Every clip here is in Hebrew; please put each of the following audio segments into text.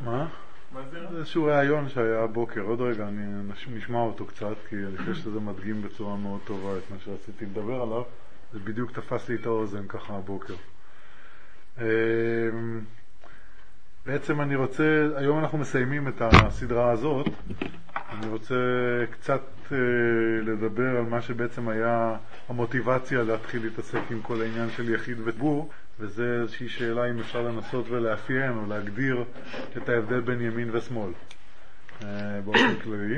מה? זה איזשהו רעיון שהיה הבוקר, עוד רגע אני נשמע אותו קצת, כי אני חושב שזה מדגים בצורה מאוד טובה את מה שרציתי לדבר עליו. זה בדיוק תפס לי את האוזן ככה הבוקר. בעצם אני רוצה, היום אנחנו מסיימים את הסדרה הזאת, אני רוצה קצת לדבר על מה שבעצם היה המוטיבציה להתחיל להתעסק עם כל העניין של יחיד וציבור, וזה איזושהי שאלה אם אפשר לנסות ולאפיין או להגדיר את ההבדל בין ימין ושמאל באופן כללי.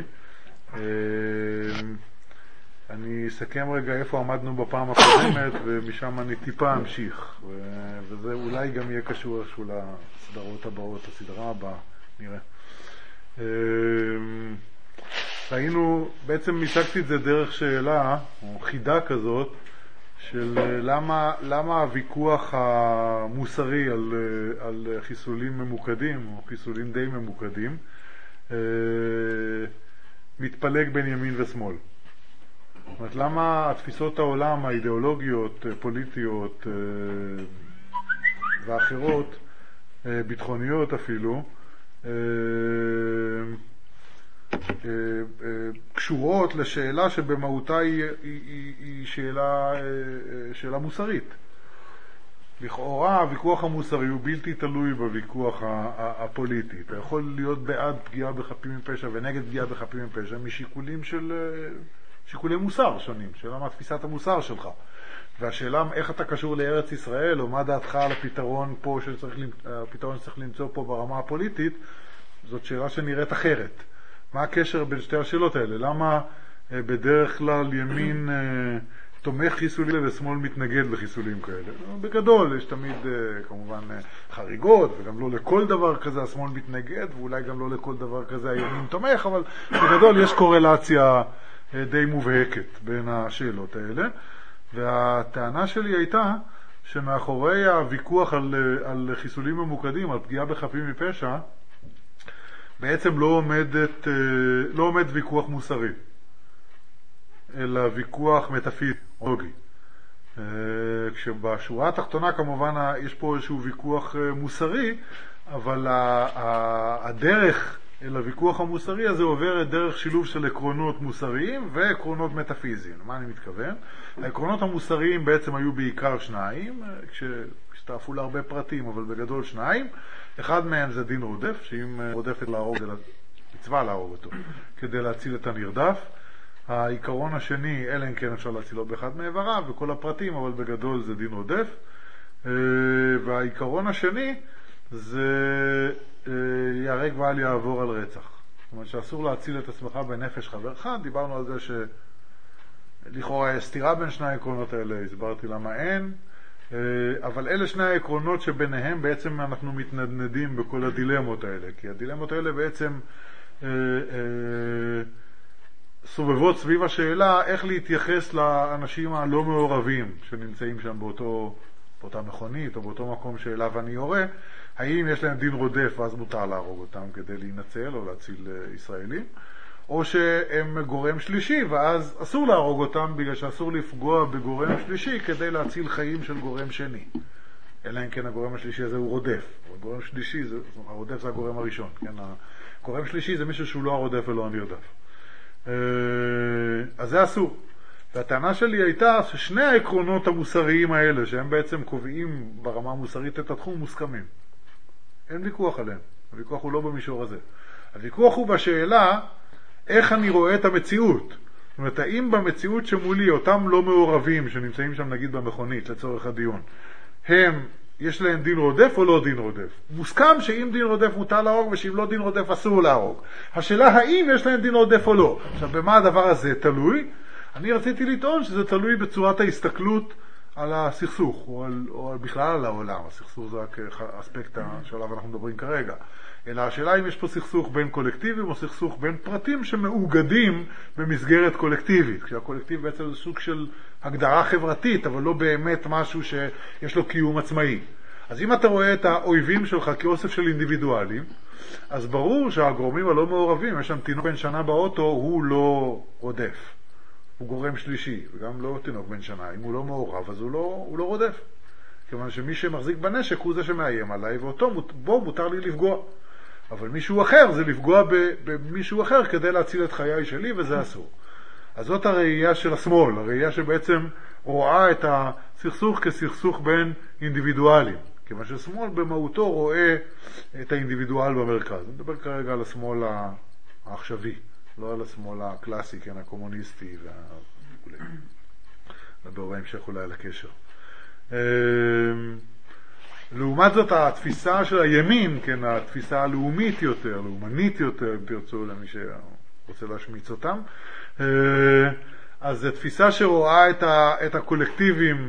אני אסכם רגע איפה עמדנו בפעם הקודמת ומשם אני טיפה אמשיך, וזה אולי גם יהיה קשור איכשהו לסדרות הבאות, הסדרה הבאה, נראה. ראינו, בעצם הצגתי את זה דרך שאלה או חידה כזאת של למה הוויכוח המוסרי על חיסולים ממוקדים או חיסולים די ממוקדים מתפלג בין ימין ושמאל. זאת אומרת, למה התפיסות העולם האידיאולוגיות, פוליטיות ואחרות, ביטחוניות אפילו, קשורות לשאלה שבמהותה היא שאלה מוסרית. לכאורה הוויכוח המוסרי הוא בלתי תלוי בוויכוח הפוליטי. אתה יכול להיות בעד פגיעה בחפים מפשע ונגד פגיעה בחפים מפשע משיקולים של שיקולי מוסר שונים, שאלה מה תפיסת המוסר שלך. והשאלה איך אתה קשור לארץ ישראל, או מה דעתך על הפתרון פה הפתרון שצריך למצוא פה ברמה הפוליטית, זאת שאלה שנראית אחרת. מה הקשר בין שתי השאלות האלה? למה בדרך כלל ימין תומך חיסולים ושמאל מתנגד לחיסולים כאלה? בגדול יש תמיד כמובן חריגות, וגם לא לכל דבר כזה השמאל מתנגד, ואולי גם לא לכל דבר כזה הימין תומך, אבל בגדול יש קורלציה די מובהקת בין השאלות האלה. והטענה שלי הייתה שמאחורי הוויכוח על חיסולים ממוקדים, על פגיעה בחפים מפשע, בעצם לא עומד ויכוח מוסרי, אלא ויכוח מטאפיזי. כשבשורה התחתונה כמובן יש פה איזשהו ויכוח מוסרי, אבל הדרך אל הוויכוח המוסרי הזה עוברת דרך שילוב של עקרונות מוסריים ועקרונות מטאפיזיים. מה אני מתכוון? העקרונות המוסריים בעצם היו בעיקר שניים, כשתעפו להרבה פרטים, אבל בגדול שניים. אחד מהם זה דין רודף, שאם רודפת להרוג, מצווה להרוג אותו, כדי להציל את הנרדף. העיקרון השני, אלא אם כן אפשר להצילו באחד מאיבריו, וכל הפרטים, אבל בגדול זה דין רודף. והעיקרון השני זה יהרג ואל יעבור על רצח. זאת אומרת שאסור להציל את עצמך בנפש חברך. דיברנו על זה שלכאורה יש סתירה בין שני העקרונות האלה, הסברתי למה אין. אבל אלה שני העקרונות שביניהם בעצם אנחנו מתנדנדים בכל הדילמות האלה, כי הדילמות האלה בעצם סובבות סביב השאלה איך להתייחס לאנשים הלא מעורבים שנמצאים שם באותה מכונית או באותו מקום שאליו אני יורה. האם יש להם דין רודף ואז מותר להרוג אותם כדי להינצל או להציל ישראלים, או שהם גורם שלישי ואז אסור להרוג אותם בגלל שאסור לפגוע בגורם שלישי כדי להציל חיים של גורם שני. אלא אם כן הגורם השלישי הזה הוא רודף. הגורם שלישי, הרודף זה הגורם הראשון. כן? הגורם שלישי זה מישהו שהוא לא הרודף ולא הנרדף. אז זה אסור. והטענה שלי הייתה ששני העקרונות המוסריים האלה, שהם בעצם קובעים ברמה המוסרית את התחום, מוסכמים. אין ויכוח עליהם. הוויכוח הוא לא במישור הזה. הוויכוח הוא בשאלה איך אני רואה את המציאות. זאת אומרת, האם במציאות שמולי אותם לא מעורבים שנמצאים שם נגיד במכונית לצורך הדיון, יש להם דין רודף או לא דין רודף? מוסכם שאם דין רודף מותר להרוג ושאם לא דין רודף אסור להרוג. השאלה האם יש להם דין רודף או לא. עכשיו, במה הדבר הזה תלוי? אני רציתי לטעון שזה תלוי בצורת ההסתכלות על הסכסוך, או בכלל על העולם. הסכסוך זה רק אספקט שעליו אנחנו מדברים כרגע. אלא השאלה אם יש פה סכסוך בין קולקטיבים או סכסוך בין פרטים שמאוגדים במסגרת קולקטיבית. כשהקולקטיב בעצם זה סוג של הגדרה חברתית, אבל לא באמת משהו שיש לו קיום עצמאי. אז אם אתה רואה את האויבים שלך כאוסף של אינדיבידואלים, אז ברור שהגורמים הלא מעורבים, יש שם תינוק בן שנה באוטו, הוא לא רודף. הוא גורם שלישי, וגם לא תינוק בן שנה. אם הוא לא מעורב, אז הוא לא רודף. כיוון שמי שמחזיק בנשק הוא זה שמאיים עליי, ואותו בו מותר לי לפגוע. אבל מישהו אחר זה לפגוע במישהו אחר כדי להציל את חיי שלי, וזה אסור. אז זאת הראייה של השמאל, הראייה שבעצם רואה את הסכסוך כסכסוך בין אינדיבידואלים. כיוון ששמאל במהותו רואה את האינדיבידואל במרכז. אני מדבר כרגע על השמאל העכשווי, לא על השמאל הקלאסי, כן, הקומוניסטי וכו'. נדבר בהמשך אולי על הקשר. לעומת זאת, התפיסה של הימין, כן, התפיסה הלאומית יותר, לאומנית יותר, אם תרצו למי שרוצה להשמיץ אותם, אז זו תפיסה שרואה את הקולקטיבים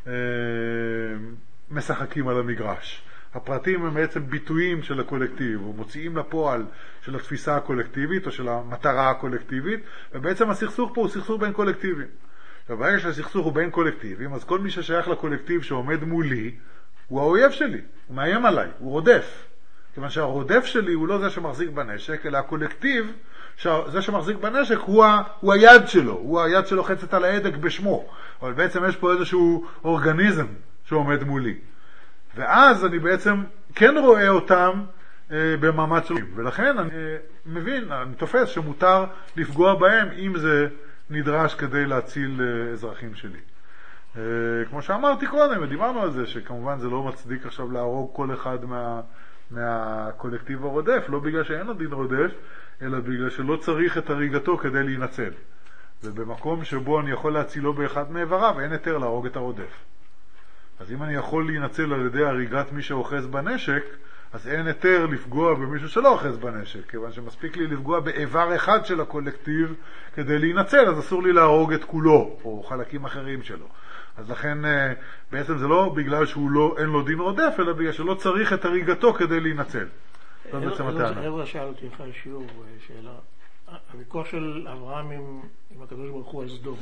משחקים על המגרש. הפרטים הם בעצם ביטויים של הקולקטיב, או מוציאים לפועל של התפיסה הקולקטיבית, או של המטרה הקולקטיבית, ובעצם הסכסוך פה הוא סכסוך בין קולקטיבים. וברגע שהסכסוך הוא בין קולקטיבים, אז כל מי ששייך לקולקטיב שעומד מולי, הוא האויב שלי, הוא מאיים עליי, הוא רודף. כיוון שהרודף שלי הוא לא זה שמחזיק בנשק, אלא הקולקטיב, זה שמחזיק בנשק הוא היד שלו, הוא היד שלוחצת על ההדק בשמו. אבל בעצם יש פה איזשהו אורגניזם שעומד מולי. ואז אני בעצם כן רואה אותם במעמד שלהם. ולכן אני מבין, אני תופס שמותר לפגוע בהם אם זה נדרש כדי להציל אזרחים שלי. כמו שאמרתי קודם, ודיברנו על זה, שכמובן זה לא מצדיק עכשיו להרוג כל אחד מהקולקטיב הרודף, לא בגלל שאין הדין רודף, אלא בגלל שלא צריך את הריגתו כדי להינצל. ובמקום שבו אני יכול להצילו באחד מאיבריו, אין יותר להרוג את הרודף. אז אם אני יכול להינצל על ידי הריגת מי שאוחז בנשק, אז אין יותר לפגוע במישהו שלא אוחז בנשק, כיוון שמספיק לי לפגוע באיבר אחד של הקולקטיב כדי להינצל, אז אסור לי להרוג את כולו, או חלקים אחרים שלו. אז לכן בעצם זה לא בגלל אין לו דין רודף, אלא בגלל שלא צריך את הריגתו כדי להינצל. זאת בעצם הטענה. חבר'ה שאל אותי לך שיעור, שאלה. הוויכוח של אברהם עם הקדוש ברוך הוא על סדום.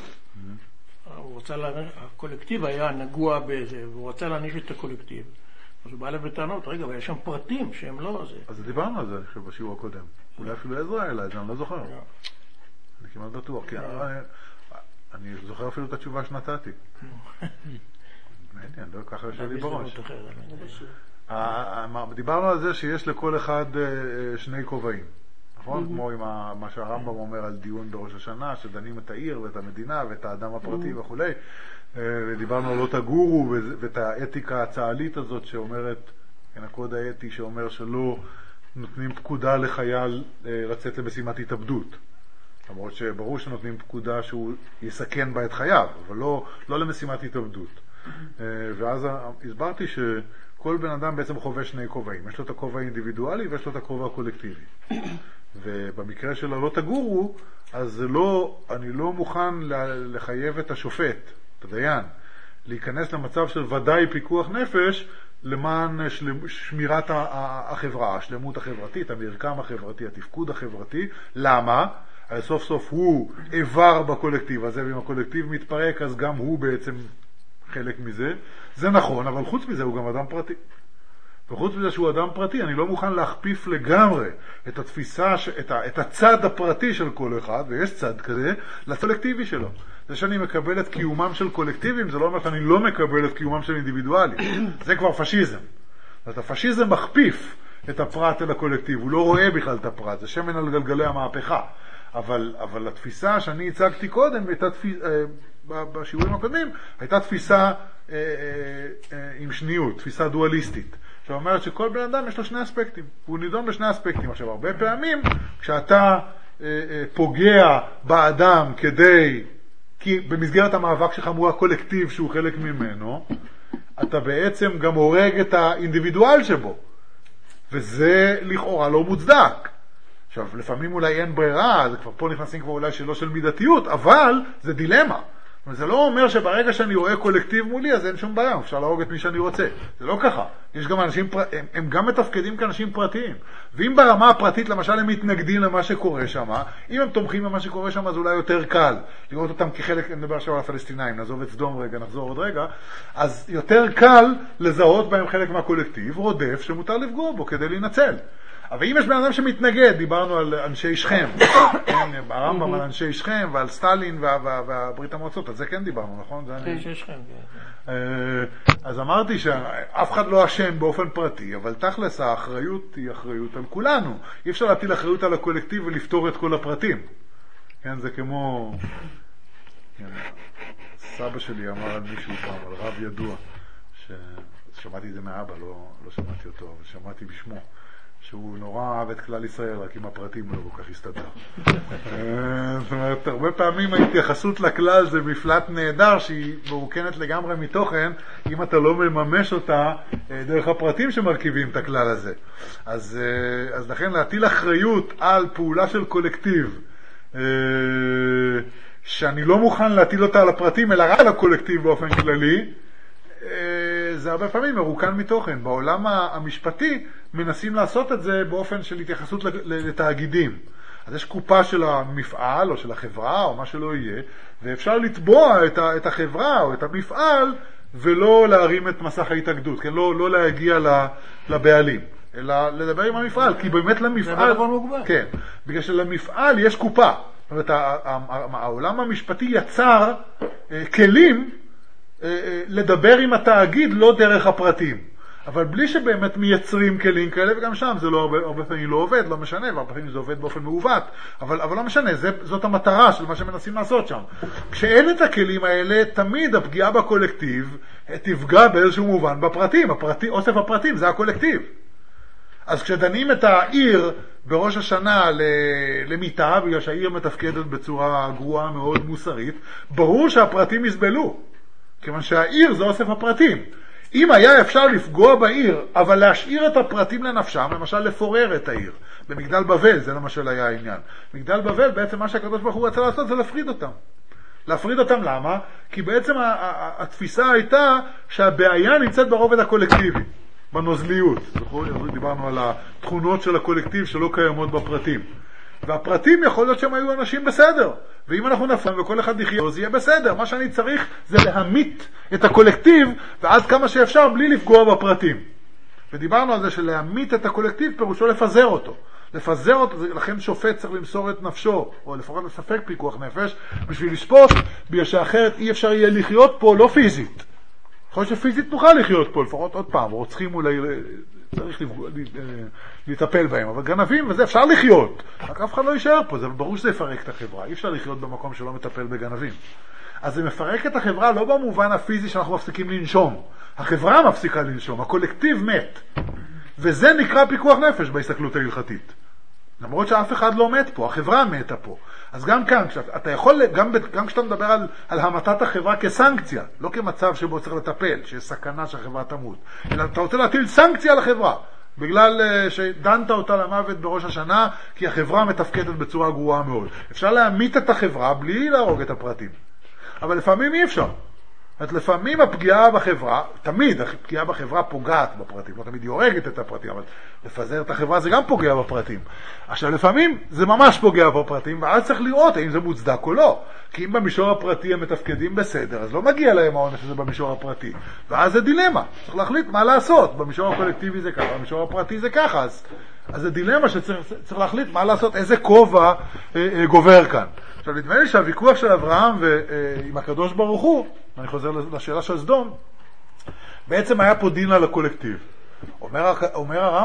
הקולקטיב היה נגוע בזה, והוא רצה להעניש את הקולקטיב. אז הוא בא אליו בטענות, רגע, אבל יש שם פרטים שהם לא זה. אז דיברנו על זה, אני חושב, בשיעור הקודם. אולי אפילו עזרא אליי, אני לא זוכר. אני כמעט בטוח, כי אני זוכר אפילו את התשובה שנתתי. מעניין, לא ככה יושב לי בראש. דיברנו על זה שיש לכל אחד שני כובעים. נכון? כמו עם מה שהרמב"ם אומר על דיון בראש השנה, שדנים את העיר ואת המדינה ואת האדם הפרטי וכו'. ודיברנו על לא תגורו ואת האתיקה הצה"לית הזאת שאומרת, הקוד האתי שאומר שלא נותנים פקודה לחייל לצאת למשימת התאבדות. למרות שברור שנותנים פקודה שהוא יסכן בה את חייו, אבל לא למשימת התאבדות. ואז הסברתי שכל בן אדם בעצם חווה שני כובעים. יש לו את הכובע האינדיבידואלי ויש לו את הכובע הקולקטיבי. ובמקרה של לא תגורו, אז אני לא מוכן לחייב את השופט, את הדיין, להיכנס למצב של ודאי פיקוח נפש למען שמירת החברה, השלמות החברתית, המרקם החברתי, התפקוד החברתי. למה? אז סוף סוף הוא עבר בקולקטיב הזה, ואם הקולקטיב מתפרק אז גם הוא בעצם חלק מזה. זה נכון, אבל חוץ מזה הוא גם אדם פרטי. וחוץ מזה שהוא אדם פרטי, אני לא מוכן להכפיף לגמרי את התפיסה, את הצד הפרטי של כל אחד, ויש צד כזה, לקולקטיבי שלו. זה שאני מקבל את קיומם של קולקטיבים, זה לא אומר שאני לא מקבל את קיומם של אינדיבידואלים. זה כבר פשיזם. זאת הפשיזם מכפיף את הפרט אל הקולקטיב, הוא לא רואה בכלל את הפרט, זה שמן על גלגלי המהפכה. אבל התפיסה שאני הצגתי קודם, בשיעורים הקודמים, הייתה תפיסה עם שניות, תפיסה דואליסטית. שאומרת שכל בן אדם יש לו שני אספקטים, הוא נידון בשני אספקטים. עכשיו, הרבה פעמים, כשאתה פוגע באדם כי במסגרת המאבק שלך מול הקולקטיב שהוא חלק ממנו, אתה בעצם גם הורג את האינדיבידואל שבו, וזה לכאורה לא מוצדק. עכשיו, לפעמים אולי אין ברירה, זה כבר פה נכנסים כבר אולי שלא של מידתיות, אבל זה דילמה. זה לא אומר שברגע שאני רואה קולקטיב מולי, אז אין שום בעיה, אפשר להרוג את מי שאני רוצה. זה לא ככה. יש גם אנשים, הם גם מתפקדים כאנשים פרטיים. ואם ברמה הפרטית, למשל, הם מתנגדים למה שקורה שם, אם הם תומכים במה שקורה שם, אז אולי יותר קל לראות אותם כחלק, אני מדבר עכשיו על הפלסטינאים, נעזוב את סדום רגע, נחזור עוד רגע, אז יותר קל לזהות בהם חלק מהקולקטיב, רודף שמותר לפגוע בו כדי להינצל. אבל אם יש בן אדם שמתנגד, דיברנו על אנשי שכם, הרמב"ם על אנשי שכם ועל סטלין והברית המועצות, על זה כן דיברנו, נכון? אנשי שכם, כן. אז אמרתי שאף אחד לא אשם באופן פרטי, אבל תכלס האחריות היא אחריות על כולנו. אי אפשר להטיל אחריות על הקולקטיב ולפתור את כל הפרטים. כן, זה כמו... סבא שלי אמר על מישהו פעם, על רב ידוע, שמעתי את זה מאבא, לא שמעתי אותו, אבל שמעתי בשמו, שהוא נורא אהב את כלל ישראל, רק עם הפרטים לא כל כך הסתדר. זאת אומרת, הרבה פעמים ההתייחסות לכלל זה מפלט נהדר שהיא מרוקנת לגמרי מתוכן, אם אתה לא מממש אותה דרך הפרטים שמרכיבים את הכלל הזה. אז לכן להטיל אחריות על פעולה של קולקטיב, שאני לא מוכן להטיל אותה על הפרטים, אלא רק על הקולקטיב באופן כללי, זה הרבה פעמים מרוקן מתוכן. בעולם המשפטי מנסים לעשות את זה באופן של התייחסות לתאגידים. אז יש קופה של המפעל או של החברה או מה שלא יהיה, ואפשר לתבוע את החברה או את המפעל ולא להרים את מסך ההתאגדות, כן? לא להגיע לבעלים, אלא לדבר עם המפעל, כי באמת למפעל... זה דבר מוגבל. כן, בגלל שלמפעל יש קופה. זאת אומרת, העולם המשפטי יצר כלים לדבר עם התאגיד לא דרך הפרטים. אבל בלי שבאמת מייצרים כלים כאלה, וגם שם זה לא הרבה פעמים לא עובד, לא משנה, והרבה פעמים זה עובד באופן מעוות, אבל לא משנה, זאת המטרה של מה שמנסים לעשות שם. כשאין את הכלים האלה, תמיד הפגיעה בקולקטיב תפגע באיזשהו מובן בפרטים. אוסף הפרטים זה הקולקטיב. אז כשדנים את העיר בראש השנה למיטה, בגלל שהעיר מתפקדת בצורה גרועה מאוד מוסרית, ברור שהפרטים יסבלו, כיוון שהעיר זה אוסף הפרטים. אם היה אפשר לפגוע בעיר, אבל להשאיר את הפרטים לנפשם, למשל לפורר את העיר, במגדל בבל, זה למשל היה העניין. מגדל בבל, בעצם מה שהקדוש ברוך הוא רצה לעשות זה להפריד אותם. להפריד אותם למה? כי בעצם התפיסה הייתה שהבעיה נמצאת ברובד הקולקטיבי, בנוזליות. דיברנו על התכונות של הקולקטיב שלא קיימות בפרטים. והפרטים יכול להיות שהם היו אנשים בסדר. ואם אנחנו נפרם וכל אחד יחיה, זה יהיה בסדר. מה שאני צריך זה להמית את הקולקטיב, ואז כמה שאפשר בלי לפגוע בפרטים. ודיברנו על זה שלהמית את הקולקטיב פירושו לפזר אותו. לפזר אותו, לכן שופט צריך למסור את נפשו, או לפחות לספק פיקוח נפש, בשביל לשפוט, בגלל שאחרת אי אפשר יהיה לחיות פה לא פיזית. יכול להיות שפיזית נוכל לחיות פה, לפחות עוד פעם, רוצחים אולי, צריך לטפל בהם, אבל גנבים וזה אפשר לחיות, רק אף אחד לא יישאר פה, זה ברור שזה יפרק את החברה, אי אפשר לחיות במקום שלא מטפל בגנבים. אז זה מפרק את החברה לא במובן הפיזי שאנחנו מפסיקים לנשום, החברה מפסיקה לנשום, הקולקטיב מת, וזה נקרא פיקוח נפש בהסתכלות ההלכתית. למרות שאף אחד לא מת פה, החברה מתה פה. אז גם כאן, אתה יכול, גם כשאתה מדבר על המתת החברה כסנקציה, לא כמצב שבו צריך לטפל, שיש סכנה שהחברה תמות, אלא אתה רוצה להטיל סנקציה על החברה, בגלל שדנת אותה למוות בראש השנה, כי החברה מתפקדת בצורה גרועה מאוד. אפשר להמית את החברה בלי להרוג את הפרטים. אבל לפעמים אי אפשר. לפעמים הפגיעה בחברה, תמיד הפגיעה בחברה פוגעת בפרטים, לא תמיד היא הורגת את הפרטים, אבל לפזר את החברה זה גם פוגע בפרטים. עכשיו לפעמים זה ממש פוגע בפרטים, ואז צריך לראות האם זה מוצדק או לא. כי אם במישור הפרטי הם מתפקדים בסדר, אז לא מגיע להם העונש הזה במישור הפרטי. ואז זה דילמה, צריך להחליט מה לעשות. במישור הקולקטיבי זה ככה, במישור הפרטי זה ככה. אז זה דילמה שצריך להחליט מה לעשות, איזה כובע גובר כאן. עכשיו נדמה לי שהוויכוח של אברהם עם הקדוש ברוך הוא, אני חוזר לשאלה של סדום, בעצם היה פה דין על הקולקטיב. אומר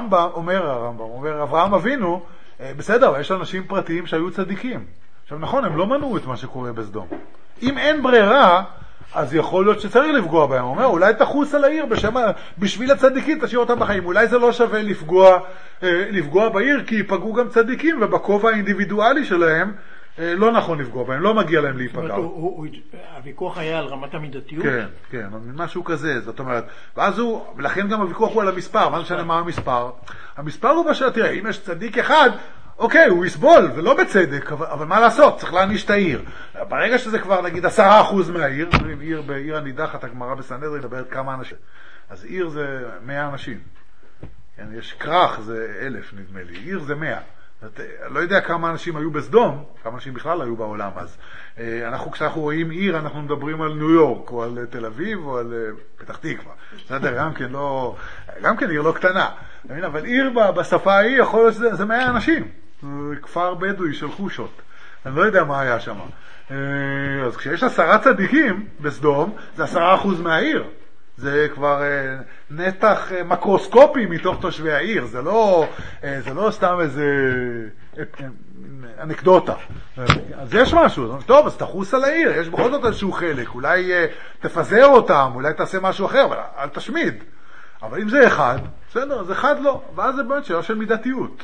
אברהם אבינו, בסדר, יש אנשים פרטיים שהיו צדיקים. עכשיו נכון, הם לא מנעו את מה שקורה בסדום. אם אין ברירה, אז יכול להיות שצריך לפגוע בהם. הוא אומר, אולי תחוס על העיר בשביל הצדיקים, תשאיר אותם בחיים. אולי זה לא שווה לפגוע בעיר, כי ייפגעו גם צדיקים, ובכובע האינדיבידואלי שלהם, לא נכון לפגוע בהם, לא מגיע להם להיפגע. הוויכוח היה על רמת המידתיות? כן, משהו כזה, זאת אומרת, ולכן גם הוויכוח הוא על המספר, מה משנה מה המספר? המספר הוא בשביל, תראה, אם יש צדיק אחד, אוקיי, הוא יסבול, ולא בצדק, אבל מה לעשות? צריך להעניש את העיר. ברגע שזה כבר, נגיד, 10% מהעיר, בעיר הנידחת, הגמרא בסנהדרין מדברת כמה אנשים. אז עיר זה 100 אנשים. יש כרך, זה 1,000 נדמה לי, עיר זה 100. לא יודע כמה אנשים היו בסדום, כמה אנשים בכלל היו בעולם אז. כשאנחנו רואים עיר, אנחנו מדברים על ניו יורק, או על תל אביב, או על פתח תקווה. בסדר, גם כן עיר לא קטנה. אבל עיר בשפה ההיא יכול להיות שזה 100 אנשים. זה כפר בדואי של חושות. אני לא יודע מה היה שם. אז כשיש 10 צדיקים בסדום, זה 10% מהעיר. זה כבר נתח מקרוסקופי מתוך תושבי העיר. זה לא סתם איזה אנקדוטה. אז יש משהו. טוב, אז תחוס על העיר. יש בכל זאת איזשהו חלק. אולי תפזר אותם, אולי תעשה משהו אחר, אבל אל תשמיד. אבל אם זה אחד, בסדר, אז אחד לא. ואז זה באמת שאלה של מידתיות.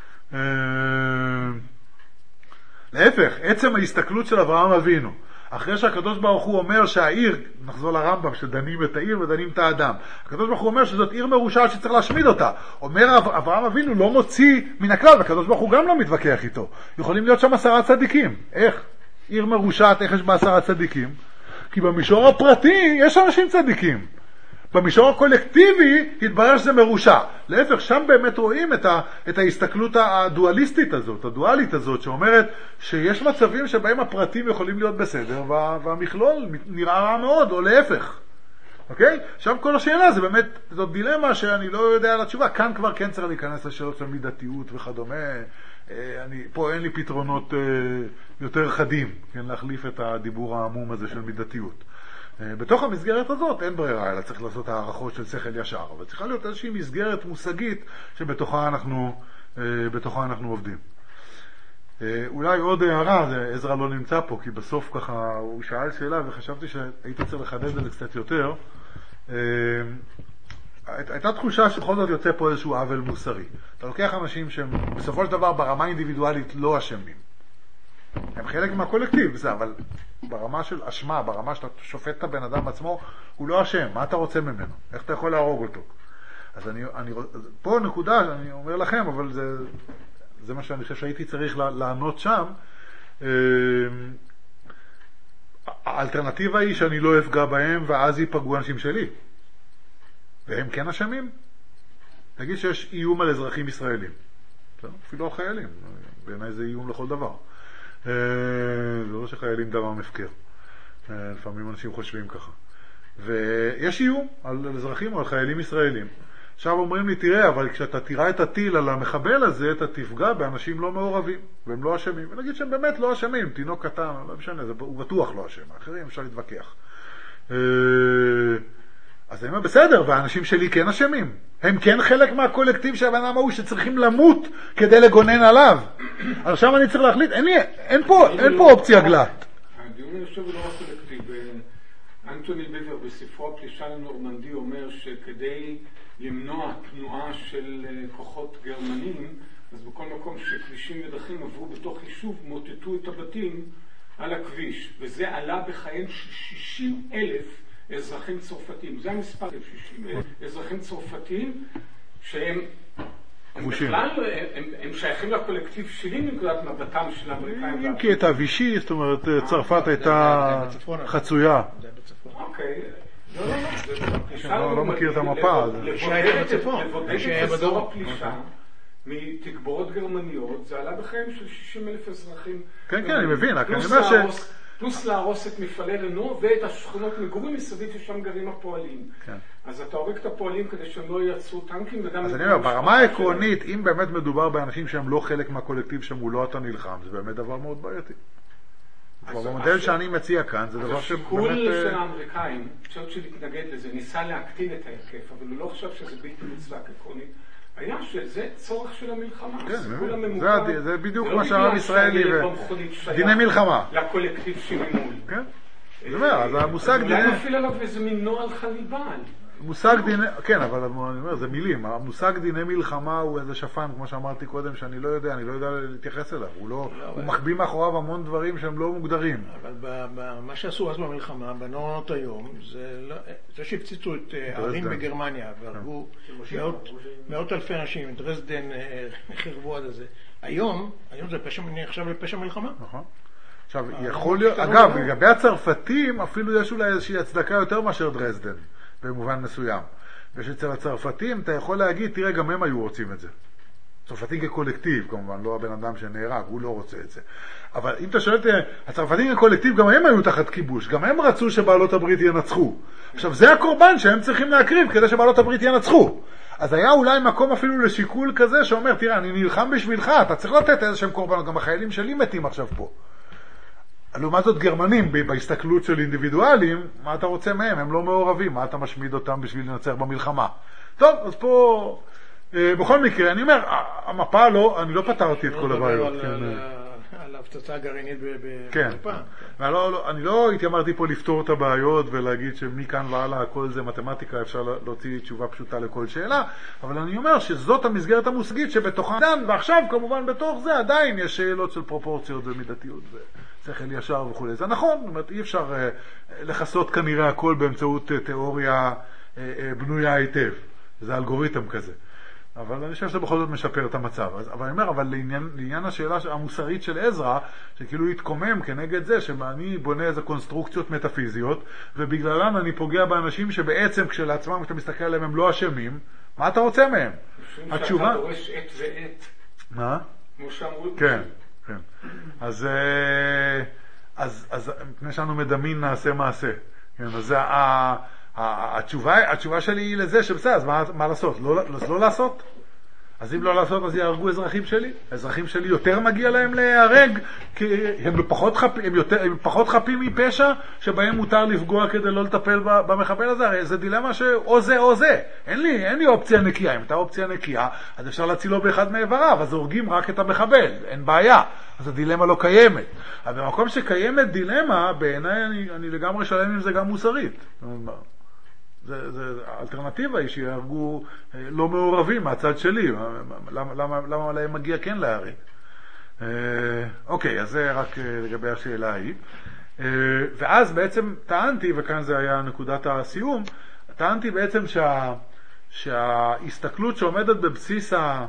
להפך, עצם ההסתכלות של אברהם אבינו, אחרי שהקדוש ברוך הוא אומר שהעיר, נחזור לרמב"ם, שדנים את העיר ודנים את האדם, הקדוש ברוך הוא אומר שזאת עיר מרושעת שצריך להשמיד אותה. אומר אברהם אבינו לא מוציא מן הכלל, והקדוש ברוך הוא גם לא מתווכח איתו. יכולים להיות שם 10 צדיקים. איך? עיר מרושעת, איך יש בה 10 צדיקים? כי במישור הפרטי יש אנשים צדיקים. במישור הקולקטיבי התברר שזה מרושע. להפך, שם באמת רואים את ההסתכלות הדואליסטית הזאת, הדואלית הזאת, שאומרת שיש מצבים שבהם הפרטים יכולים להיות בסדר, והמכלול נראה רע מאוד, או להפך. אוקיי? עכשיו כל השאלה זה באמת, זאת דילמה שאני לא יודע על התשובה. כאן כבר כן צריך להיכנס לשאלות של מידתיות וכדומה. פה אין לי פתרונות יותר חדים, כן, להחליף את הדיבור העמום הזה של מידתיות. בתוך המסגרת הזאת אין ברירה, אלא צריך לעשות הערכות של שכל ישר, אבל צריכה להיות איזושהי מסגרת מושגית שבתוכה אנחנו עובדים. אולי עוד הערה, עזרא לא נמצא פה, כי בסוף ככה הוא שאל שאלה וחשבתי שהייתי צריך לחדד את זה קצת יותר. הייתה תחושה שבכל זאת יוצא פה איזשהו עוול מוסרי. אתה לוקח אנשים שהם בסופו של דבר ברמה אינדיבידואלית לא אשמים. הם חלק מהקולקטיב, זה, אבל ברמה של אשמה, ברמה שאתה שופט את הבן אדם עצמו, הוא לא אשם. מה אתה רוצה ממנו? איך אתה יכול להרוג אותו? אז פה נקודה, אני אומר לכם, אבל זה מה שאני חושב שהייתי צריך לענות שם. האלטרנטיבה היא שאני לא אפגע בהם, ואז ייפגעו אנשים שלי. והם כן אשמים? נגיד שיש איום על אזרחים ישראלים. אפילו החיילים. בעיניי זה איום לכל דבר. זה לא שחיילים דבר מפקר. לפעמים אנשים חושבים ככה. ויש איום על אזרחים או על חיילים ישראלים. עכשיו אומרים לי, תראה, אבל כשאתה תראה את הטיל על המחבל הזה, אתה תפגע באנשים לא מעורבים, והם לא אשמים. ונגיד שהם באמת לא אשמים, תינוק קטן, לא משנה, הוא בטוח לא אשם, האחרים אפשר להתווכח. אז אני אומר, בסדר, והאנשים שלי כן אשמים. הם כן חלק מהקולקטיב של הבן אדם ההוא שצריכים למות כדי לגונן עליו. אז עכשיו אני צריך להחליט, אין פה אופציה גלת. הדיון אני חושב הוא לא רק קולקטיב. אנטוני ביבר בספרו הפלישה לנורמנדי אומר שכדי למנוע תנועה של כוחות גרמנים, אז בכל מקום שכבישים ודרכים עברו בתוך יישוב, מוטטו את הבתים על הכביש. וזה עלה בחיים של 60,000 אזרחים צרפתיים. זה המספר, 60,000 אזרחים צרפתיים שהם בכלל, הם שייכים לקולקטיב שלי מנקודת מבטם של האמריקאים. אם כי את הווישי, זאת אומרת, צרפת הייתה חצויה. אוקיי. לא מכיר את המפה. לבודד את אזור הפלישה מתגבורות גרמניות, זה עלה בחיים של 60,000 אזרחים. כן, כן, אני מבין. פלוס להרוס את מפעלי רנו ואת השכונות מגורים מסביב ששם גרים הפועלים. אז אתה הורג את הפועלים כדי שהם לא ייצרו טנקים וגם... אז אני אומר, ברמה העקרונית, אם באמת מדובר באנשים שהם לא חלק מהקולקטיב שמולו אתה נלחם, זה באמת דבר מאוד בעייתי. במודל שאני מציע כאן, זה דבר שבאמת... השיקול של האמריקאים, פשוט שלהתנגד לזה, ניסה להקטין את ההיקף, אבל הוא לא חושב שזה בלתי מוצדק עקרונית. היה שזה צורך של המלחמה. כן, זה בדיוק מה שהרב ישראלי ודיני מלחמה. לקולקטיב שממול. כן. זה אומר, אז המושג דיני... אולי נפיל עליו איזה מין נועל חליבן. מושג דיני... כן, אבל אני אומר, זה מילים. המושג דיני מלחמה הוא איזה שפן, כמו שאמרתי קודם, שאני לא יודע להתייחס אליו. הוא מחביא מאחוריו המון דברים שהם לא מוגדרים. אבל מה שעשו אז במלחמה, בנורנות היום, זה שהפציצו את ערים בגרמניה, והרגו מאות אלפי אנשים, דרזדן חרבו עד הזה. היום זה עכשיו לפשע מלחמה. נכון. עכשיו, יכול להיות, אגב, לגבי הצרפתים, אפילו יש אולי איזושהי הצדקה יותר מאשר דרזדן. במובן מסוים. ושאצל הצרפתים אתה יכול להגיד, תראה, גם הם היו רוצים את זה. צרפתים כקולקטיב, כמובן, לא הבן אדם שנהרג, הוא לא רוצה את זה. אבל אם אתה שואל, הצרפתים כקולקטיב, גם הם היו תחת כיבוש, גם הם רצו שבעלות הברית ינצחו. עכשיו, זה הקורבן שהם צריכים להקריב כדי שבעלות הברית ינצחו. אז היה אולי מקום אפילו לשיקול כזה שאומר, תראה, אני נלחם בשבילך, אתה צריך לתת איזה שהם קורבנות, גם החיילים שלי מתים עכשיו פה. לעומת זאת גרמנים, בהסתכלות של אינדיבידואלים, מה אתה רוצה מהם? הם לא מעורבים, מה אתה משמיד אותם בשביל לנצח במלחמה? טוב, אז פה, בכל מקרה, אני אומר, המפה לא, אני לא פתרתי את כל הבעיות. על ההפצצה הגרעינית כן. אני לא התיימרתי פה לפתור את הבעיות ולהגיד שמכאן והלאה הכל זה מתמטיקה, אפשר להוציא תשובה פשוטה לכל שאלה, אבל אני אומר שזאת המסגרת המושגית שבתוכה דן, ועכשיו כמובן בתוך זה עדיין יש שאלות של פרופורציות ומידתיות ושכל ישר וכו'. זה נכון, זאת אומרת, אי אפשר לחסות כנראה הכל באמצעות תיאוריה בנויה היטב, זה אלגוריתם כזה. אבל אני חושב שזה בכל זאת משפר את המצב. אבל אני אומר, אבל לעניין השאלה המוסרית של עזרא, שכאילו התקומם כנגד זה, שאני בונה איזה קונסטרוקציות מטאפיזיות, ובגללן אני פוגע באנשים שבעצם כשלעצמם, כשאתה מסתכל עליהם, הם לא אשמים, מה אתה רוצה מהם? התשובה... שאתה דורש עת ועת. מה? כמו שאמרו... כן, כן. אז מפני שאנו מדמין נעשה מעשה. כן, אז זה התשובה שלי היא לזה שבסדר, אז מה לעשות? לא לעשות? אז אם לא לעשות, אז יהרגו אזרחים שלי. האזרחים שלי יותר מגיע להם להיהרג, כי הם פחות חפים מפשע, שבהם מותר לפגוע כדי לא לטפל במחבל הזה. הרי זה דילמה שאו זה או זה. אין לי אופציה נקייה. אם אתה אופציה נקייה, אז אפשר להצילו באחד מאיבריו, אז הורגים רק את המחבל. אין בעיה. אז הדילמה לא קיימת. אבל במקום שקיימת דילמה, בעיניי אני לגמרי שלם עם זה גם מוסרית. האלטרנטיבה היא שיהרגו לא מעורבים מהצד שלי. למה להם מגיע כן להיהרג? אוקיי, אז זה רק לגבי השאלה ההיא. ואז בעצם טענתי, וכאן זה היה נקודת הסיום, טענתי בעצם שההסתכלות שעומדת בבסיס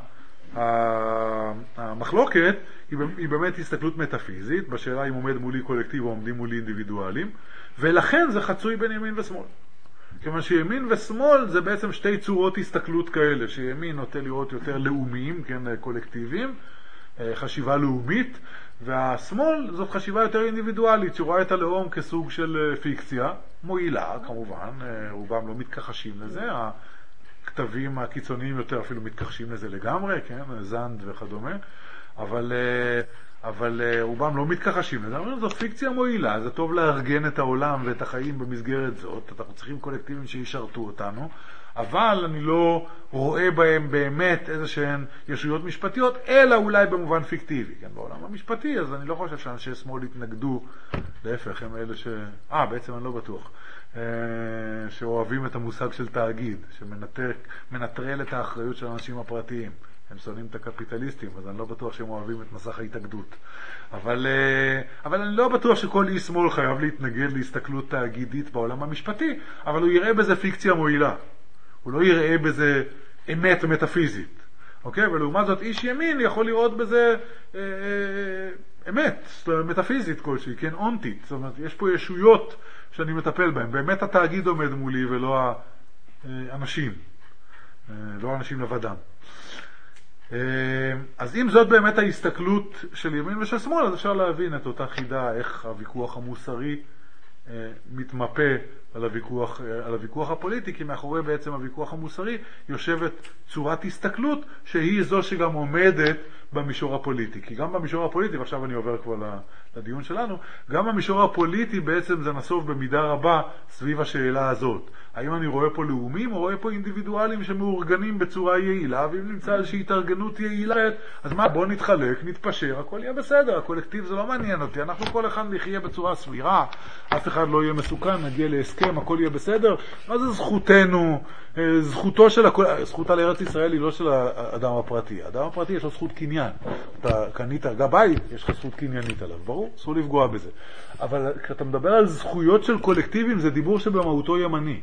המחלוקת היא באמת הסתכלות מטאפיזית, בשאלה אם עומד מולי קולקטיב או עומדים מולי אינדיבידואלים, ולכן זה חצוי בין ימין ושמאל. כיוון שימין ושמאל זה בעצם שתי צורות הסתכלות כאלה, שימין נוטה לראות יותר לאומיים, כן, קולקטיביים, חשיבה לאומית, והשמאל זאת חשיבה יותר אינדיבידואלית, שרואה את הלאום כסוג של פיקציה, מועילה כמובן, רובם לא מתכחשים לזה, הכתבים הקיצוניים יותר אפילו מתכחשים לזה לגמרי, כן, זנד וכדומה, אבל רובם לא מתכחשים לזה. זאת פיקציה מועילה, זה טוב לארגן את העולם ואת החיים במסגרת זאת, אנחנו צריכים קולקטיבים שישרתו אותנו, אבל אני לא רואה בהם באמת איזה שהן ישויות משפטיות, אלא אולי במובן פיקטיבי. כן, בעולם המשפטי, אז אני לא חושב שאנשי שמאל התנגדו, להפך, הם אלה בעצם אני לא בטוח, שאוהבים את המושג של תאגיד, שמנטרל את האחריות של האנשים הפרטיים. הם שונאים את הקפיטליסטים, אז אני לא בטוח שהם אוהבים את מסך ההתאגדות. אבל אני לא בטוח שכל אי שמאל חייב להתנגד להסתכלות תאגידית בעולם המשפטי, אבל הוא יראה בזה פיקציה מועילה. הוא לא יראה בזה אמת מטאפיזית. אוקיי? ולעומת זאת איש ימין יכול לראות בזה אמת, מטאפיזית כלשהי, כן, אונטית. זאת אומרת, יש פה ישויות שאני מטפל בהן. באמת התאגיד עומד מולי ולא האנשים. לא האנשים לבדם. אז אם זאת באמת ההסתכלות של ימין ושל שמאל, אז אפשר להבין את אותה חידה, איך הוויכוח המוסרי מתמפה על הוויכוח הפוליטי, כי מאחורי בעצם הוויכוח המוסרי יושבת צורת הסתכלות שהיא זו שגם עומדת במישור הפוליטי. כי גם במישור הפוליטי, ועכשיו אני עובר כבר לדיון שלנו, גם במישור הפוליטי בעצם זה נסוף במידה רבה סביב השאלה הזאת. האם אני רואה פה לאומים או רואה פה אינדיבידואלים שמאורגנים בצורה יעילה, ואם נמצא איזושהי התארגנות יעילה, אז מה, בוא נתחלק, נתפשר, הכל יהיה בסדר, הקולקטיב זה לא מעניין אותי, אנחנו כל אחד נחיה בצורה סבירה, אף אחד לא יהיה מסוכן, נגיע להסכם, הכל יהיה בסדר, מה זה זכותנו, זכות על ארץ ישראל היא לא של האדם הפרטי, האדם הפרטי יש לו זכות קניין, אתה קנית גבאי, יש לך זכות קניינית עליו, ברור, אסור לפגוע בזה, אבל כשאתה מדבר על זכויות של קולקטיבים, זה דיבור שבמהותו ימני.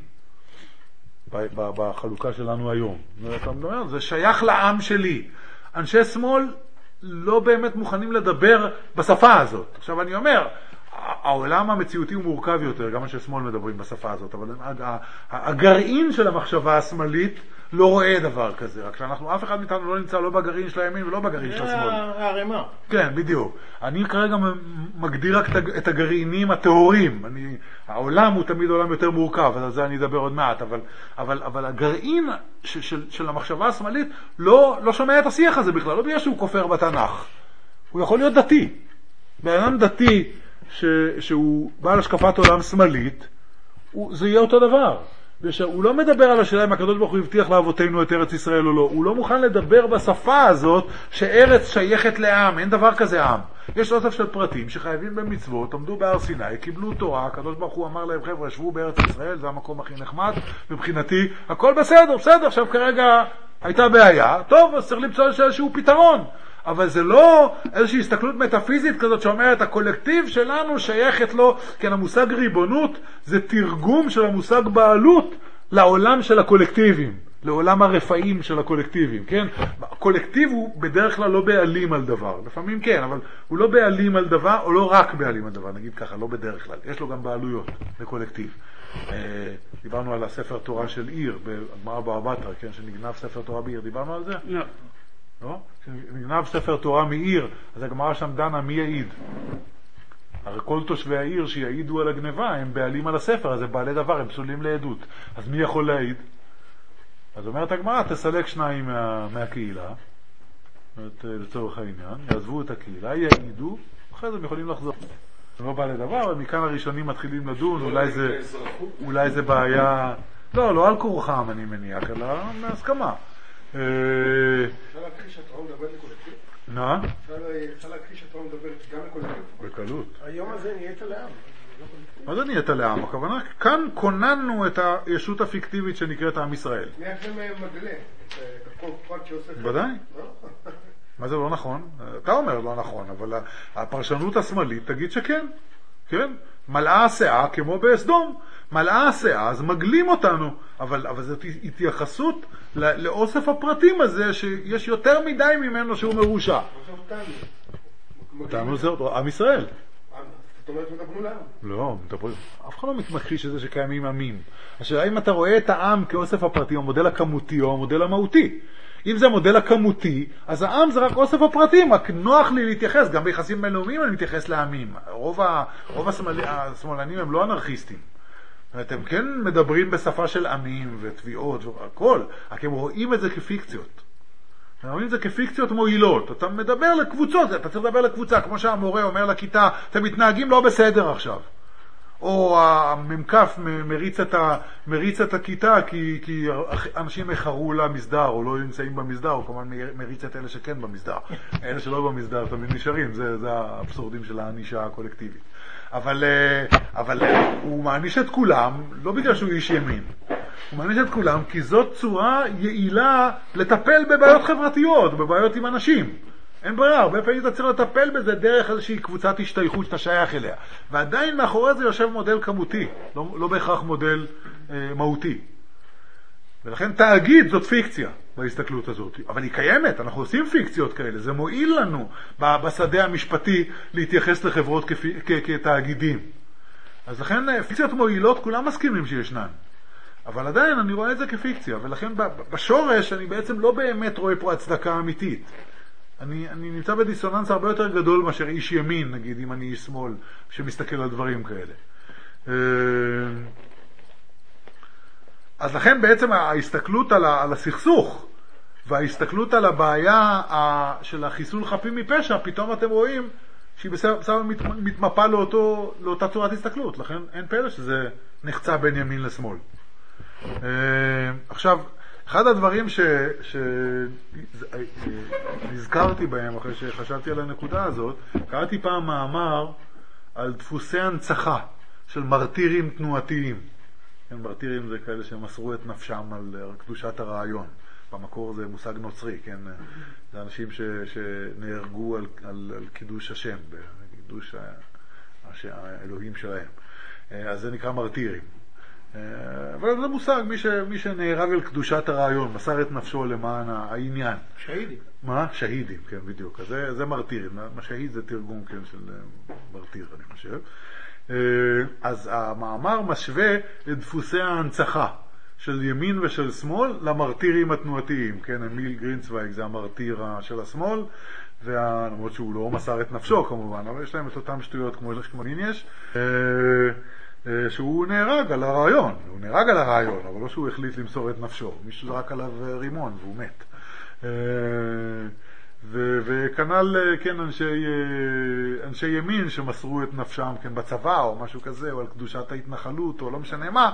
בחלוקה שלנו היום. אתה מדבר, זה שייך לעם שלי. אנשי שמאל לא באמת מוכנים לדבר בשפה הזאת. עכשיו אני אומר, העולם המציאותי הוא מורכב יותר, גם אנשי שמאל מדברים בשפה הזאת, אבל הגרעין של המחשבה השמאלית לא רואה דבר כזה, רק שאנחנו, אף אחד מאיתנו לא נמצא לא בגרעין של הימין ולא בגרעין של השמאל. זה הרמה. כן, בדיוק. אני כרגע מגדיר רק את הגרעינים הטהורים. העולם הוא תמיד עולם יותר מורכב, על זה אני אדבר עוד מעט, אבל הגרעין של המחשבה השמאלית לא שומע את השיח הזה בכלל, לא בגלל שהוא כופר בתנ"ך. הוא יכול להיות דתי. באדם דתי שהוא בעל השקפת עולם שמאלית, זה יהיה אותו דבר. הוא לא מדבר על השאלה אם הקדוש ברוך הוא הבטיח לאבותינו את ארץ ישראל או לא. הוא לא מוכן לדבר בשפה הזאת שארץ שייכת לעם. אין דבר כזה עם. יש אוסף של פרטים שחייבים במצוות, עמדו בהר סיני, קיבלו תורה, הקדוש ברוך הוא אמר להם, חבר'ה, שבו בארץ ישראל, זה המקום הכי נחמד, מבחינתי, הכל בסדר, עכשיו כרגע הייתה בעיה, טוב, אז צריך למצוא איזשהו פתרון. אבל זה לא איזושהי הסתכלות מטאפיזית כזאת שאומרת, הקולקטיב שלנו שייכת לו, כן, המושג ריבונות זה תרגום של המושג בעלות לעולם של הקולקטיבים, לעולם הרפאים של הקולקטיבים, כן? הקולקטיב הוא בדרך כלל לא בעלים על דבר, לפעמים כן, אבל הוא לא בעלים על דבר, או לא רק בעלים על דבר, נגיד ככה, לא בדרך כלל, יש לו גם בעלויות לקולקטיב. דיברנו על הספר תורה של עיר, בגמרא בבא בתרא, כן, שנגנב ספר תורה בעיר, דיברנו על זה? לא. לא? נגנב ספר תורה מעיר, אז הגמרא שם דנה מי יעיד. הרי כל תושבי העיר שיעידו על הגניבה הם בעלים על הספר, אז הם בעלי דבר, הם פסולים לעדות. אז מי יכול להעיד? אז אומרת הגמרא, תסלק שניים מהקהילה, לצורך העניין, יעזבו את הקהילה, יעידו, אחרי זה הם יכולים לחזור. זה לא בעלי דבר, אבל מכאן הראשונים מתחילים לדון, אולי זה בעיה, לא על כורחם אני מניח, אלא מהסכמה. אפשר להכחיש שהתורה מדברת לקולקטיב? מה? אפשר להכחיש שהתורה מדברת גם לקולקטיב? בקלות. היום הזה נהיית לעם. מה זה נהיית לעם? הכוונה, כאן כוננו את הישות הפיקטיבית שנקראת עם ישראל. מי אכן מגלה את כל פרט שעושה? ודאי. מה זה לא נכון? אתה אומר לא נכון, אבל הפרשנות השמאלית תגיד שכן. כן? מלאה השאה כמו בסדום. מלאה השאה, אז מגלים אותנו, אבל זאת התייחסות לאוסף הפרטים הזה, שיש יותר מדי ממנו שהוא מרושע. אותנו זה אותו, עם ישראל. זאת אומרת, מדברים לעם. לא, אף אחד לא מכחיש את זה שקיימים עמים. השאלה אם אתה רואה את העם כאוסף הפרטי, המודל הכמותי או המודל המהותי. אם זה המודל הכמותי, אז העם זה רק אוסף הפרטים, רק נוח לי להתייחס, גם ביחסים בינלאומיים אני מתייחס לעמים. רוב השמאלנים הם לא אנרכיסטים. אתם כן מדברים בשפה של עמים ותביעות והכל, רק הם רואים את זה כפיקציות. הם רואים את זה כפיקציות מועילות. אתה מדבר לקבוצות, אתה צריך לדבר לקבוצה, כמו שהמורה אומר לכיתה, אתם מתנהגים לא בסדר עכשיו. או הממקף מריץ את הכיתה כי אנשים יחרו למסדר או לא נמצאים במסדר, או כמובן מריץ את אלה שכן במסדר. אלה שלא במסדר תמיד נשארים, זה האבסורדים של הענישה הקולקטיבית. אבל הוא מעניש את כולם, לא בגלל שהוא איש ימין. הוא מעניש את כולם כי זאת צורה יעילה לטפל בבעיות חברתיות, בבעיות עם אנשים. אין ברירה, הרבה פעמים אתה צריך לטפל בזה דרך איזושהי קבוצת השתייכות שאתה שייך אליה. ועדיין מאחורי זה יושב מודל כמותי, לא בהכרח מודל מהותי. ולכן תאגיד זאת פיקציה בהסתכלות הזאת. אבל היא קיימת, אנחנו עושים פיקציות כאלה. זה מועיל לנו בשדה המשפטי להתייחס לחברות כתאגידים. אז לכן פיקציות מועילות כולם מסכימים שישנן. אבל עדיין אני רואה את זה כפיקציה. ולכן בשורש אני בעצם לא באמת רואה פה הצדקה אמיתית. אני נמצא בדיסוננס הרבה יותר גדול מאשר איש ימין, נגיד, אם אני איש שמאל, שמסתכל על דברים כאלה. אז לכן בעצם ההסתכלות על הסכסוך, וההסתכלות על הבעיה של החיסול חפים מפשע, פתאום אתם רואים שהיא בסדר מתמפה לאותה צורת הסתכלות. לכן אין פלא שזה נחצה בין ימין לשמאל. עכשיו, אחד הדברים שנזכרתי בהם אחרי שחשבתי על הנקודה הזאת, קראתי פעם מאמר על דפוסי הנצחה של מרטירים תנועתיים. מרטירים זה כאלה שמסרו את נפשם על קדושת הרעיון. במקור זה מושג נוצרי, כן? זה אנשים שנהרגו על קידוש השם, קידוש האלוהים שלהם. אז זה נקרא מרטירים. אבל זה מושג, מי שנהרג על קדושת הרעיון, מסר את נפשו למען העניין. שהידים. מה? שהידים, כן, בדיוק. אז זה מרתיר. שהיד זה תרגום, כן, של מרתיר, אני חושב. אז המאמר משווה את דפוסי ההנצחה של ימין ושל שמאל למרתירים התנועתיים. כן, אמיל גרינצווייג זה המרתיר של השמאל, למרות שהוא לא מסר את נפשו כמובן, אבל יש להם את אותם שטויות כמו לשכמנין יש, שהוא נהרג על הרעיון. הוא נהרג על הרעיון, אבל לא שהוא החליט למסור את נפשו. מישהו זרק עליו רימון והוא מת. וכנ"ל, כן, אנשי ימין שמסרו את נפשם, כן, בצבא או משהו כזה, או על קדושת ההתנחלות או לא משנה מה,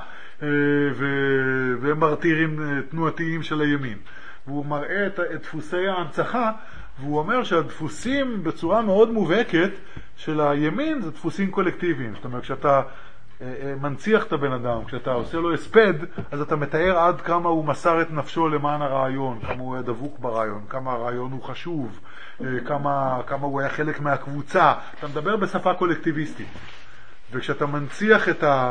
והם מרתירים תנועתיים של הימין. והוא מראה את דפוסי ההנצחה, והוא אומר שהדפוסים בצורה מאוד מובהקת של הימין זה דפוסים קולקטיביים. זאת אומרת, כשאתה מנציח את הבן אדם, כשאתה עושה לו הספד, אז אתה מתאר עד כמה הוא מסר את נפשו למען הרעיון, כמה הוא היה דבוק ברעיון, כמה הרעיון הוא חשוב, כמה הוא היה חלק מהקבוצה. אתה מדבר בשפה קולקטיביסטית. וכשאתה מנציח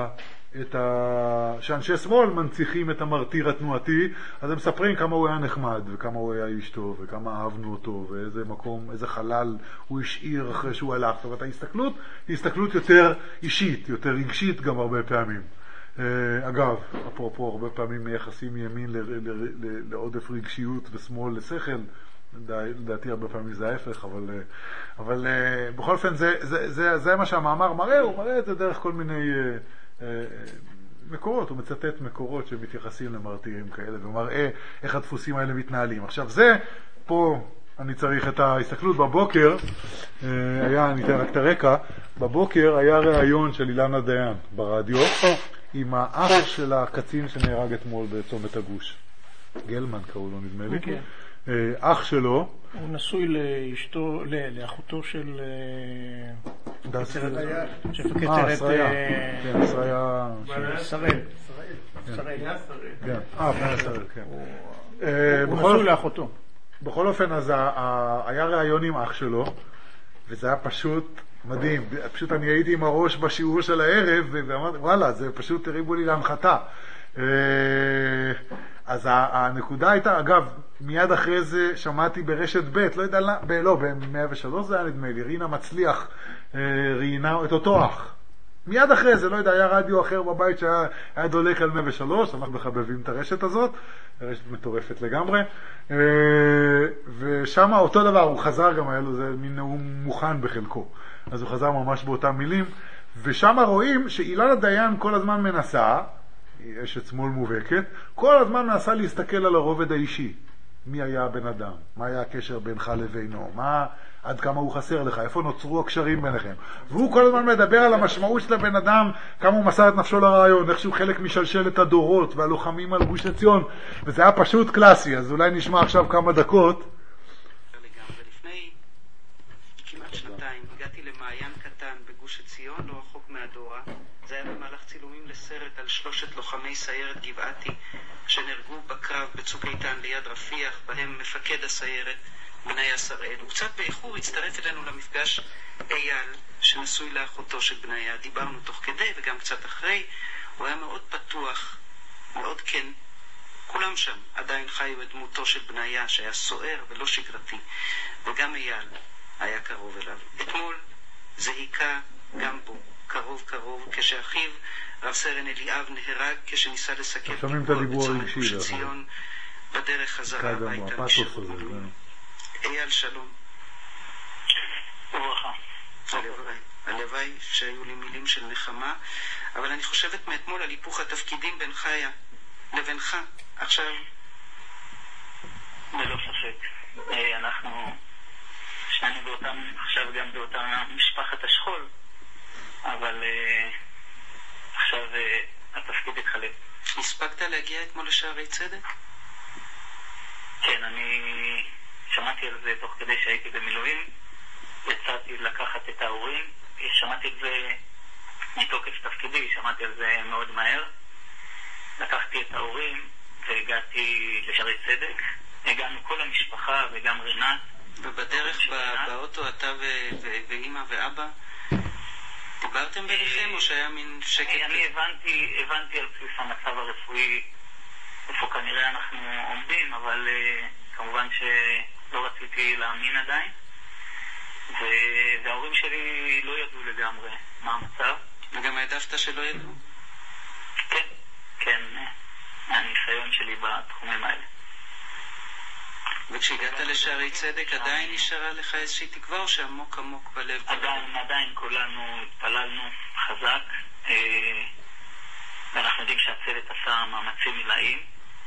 שאנשי שמאל מנציחים את המרתיר התנועתי, אז הם מספרים כמה הוא היה נחמד, וכמה הוא היה איש טוב, וכמה אהבנו אותו, ואיזה מקום, איזה חלל הוא השאיר אחרי שהוא הלך. זאת אומרת, ההסתכלות היא הסתכלות יותר אישית, יותר רגשית גם הרבה פעמים. אגב, אפרופו, הרבה פעמים מייחסים ימין לעודף רגשיות ושמאל לשכל, לדעתי הרבה פעמים זה ההפך, אבל בכל אופן זה מה שהמאמר מראה, הוא מראה את זה דרך כל מיני מקורות, הוא מצטט מקורות שמתייחסים למרתירים כאלה, ומראה איך הדפוסים האלה מתנהלים. עכשיו זה, פה אני צריך את ההסתכלות. בבוקר, אני אתן רק את הרקע, בבוקר היה ראיון של אילנה דיין ברדיו, עם האח של הקצין שנהרג אתמול בצומת הגוש. גלמן קראו לו, נדמה לי. אח שלו. הוא נשוי לאשתו, לאחותו של שפקד שריה. כן, שריה. שראל. כן, שראל, כן. הוא נשוי לאחותו. בכל אופן, אז היה ראיון עם אח שלו, וזה היה פשוט מדהים. פשוט אני הייתי עם הראש בשיעור של הערב, ואמרתי, וואלה, זה פשוט הריבו לי להנחתה. אז הנקודה הייתה, אגב, מיד אחרי זה שמעתי ברשת ב', לא יודע, ב-103 זה היה נדמה לי, רינה מצליח ראיינה את אותו אח. מיד אחרי זה, לא יודע, היה רדיו אחר בבית שהיה דולק על 103, אנחנו מחבבים את הרשת הזאת, הרשת מטורפת לגמרי, ושם אותו דבר, הוא חזר גם, היה לו זה מין נאום מוכן בחלקו, אז הוא חזר ממש באותם מילים, ושם רואים שאילנה דיין כל הזמן מנסה, יש את שמאל מובהקת, כל הזמן מנסה להסתכל על הרובד האישי. מי היה הבן אדם? מה היה הקשר בינך לבינו? עד כמה הוא חסר לך? איפה נוצרו הקשרים ביניכם? והוא כל הזמן מדבר על המשמעות של הבן אדם, כמה הוא מסר את נפשו לרעיון, איך שהוא חלק משלשלת הדורות והלוחמים על גוש עציון, וזה היה פשוט קלאסי, אז אולי נשמע עכשיו כמה דקות. לפני כמעט שנתיים הגעתי למעיין קטן בגוש עציון, לא רחוק מהדורה. זה היה במהלך צילומים לסרט על 3 לוחמי סיירת גבעתי שנהרגו בקרב בצוק איתן ליד רפיח, בהם מפקד הסיירת בניה שראל. וקצת באיחור הצטרף אלינו למפגש אייל שנשוי לאחותו של בניה. דיברנו תוך כדי וגם קצת אחרי. הוא היה מאוד פתוח, מאוד כן. כולם שם עדיין חיו את דמותו של בניה שהיה סוער ולא שגרתי, וגם אייל היה קרוב אליו. אתמול זה היכה גם בו קרוב, כשאחיו רב סרן אליאב נהרג כשניסה לסכן פיגוע בצומת גוש עציון בדרך חזרה הביתה משירות מילואים. אייל, שלום. וברכה. הלוואי שהיו לי מילים של נחמה, אבל אני חושבת מאתמול על היפוך התפקידים בינך לבינך עכשיו. ללא ספק. אנחנו שנינו עכשיו גם באותה משפחת השכול, אבל עכשיו התפקיד התחלף. הספקת להגיע אתמול לשערי צדק? כן, אני שמעתי על זה תוך כדי שהייתי במילואים, יצאתי לקחת את ההורים, שמעתי את זה מתוקף תפקידי, שמעתי על זה מאוד מהר, לקחתי את ההורים והגעתי לשערי צדק, הגענו כל המשפחה וגם רינת. ובדרך באוטו אתה ואמא ואבא דיברת דיברתם ביניכם או שהיה מין שקט? אני הבנתי על בסיס המצב הרפואי איפה כנראה אנחנו עומדים, אבל כמובן שלא רציתי להאמין עדיין, וההורים שלי לא ידעו לגמרי מה המצב. וגם העדפת שלא ידעו? כן, הניסיון שלי בתחומים האלה. וכשהגעת לשערי צדק עדיין נשארה לך איזושהי תקווה או שעמוק עמוק בלב? עדיין כולנו התפללנו חזק, ואנחנו יודעים שהצוות עשה מאמצים מלאים,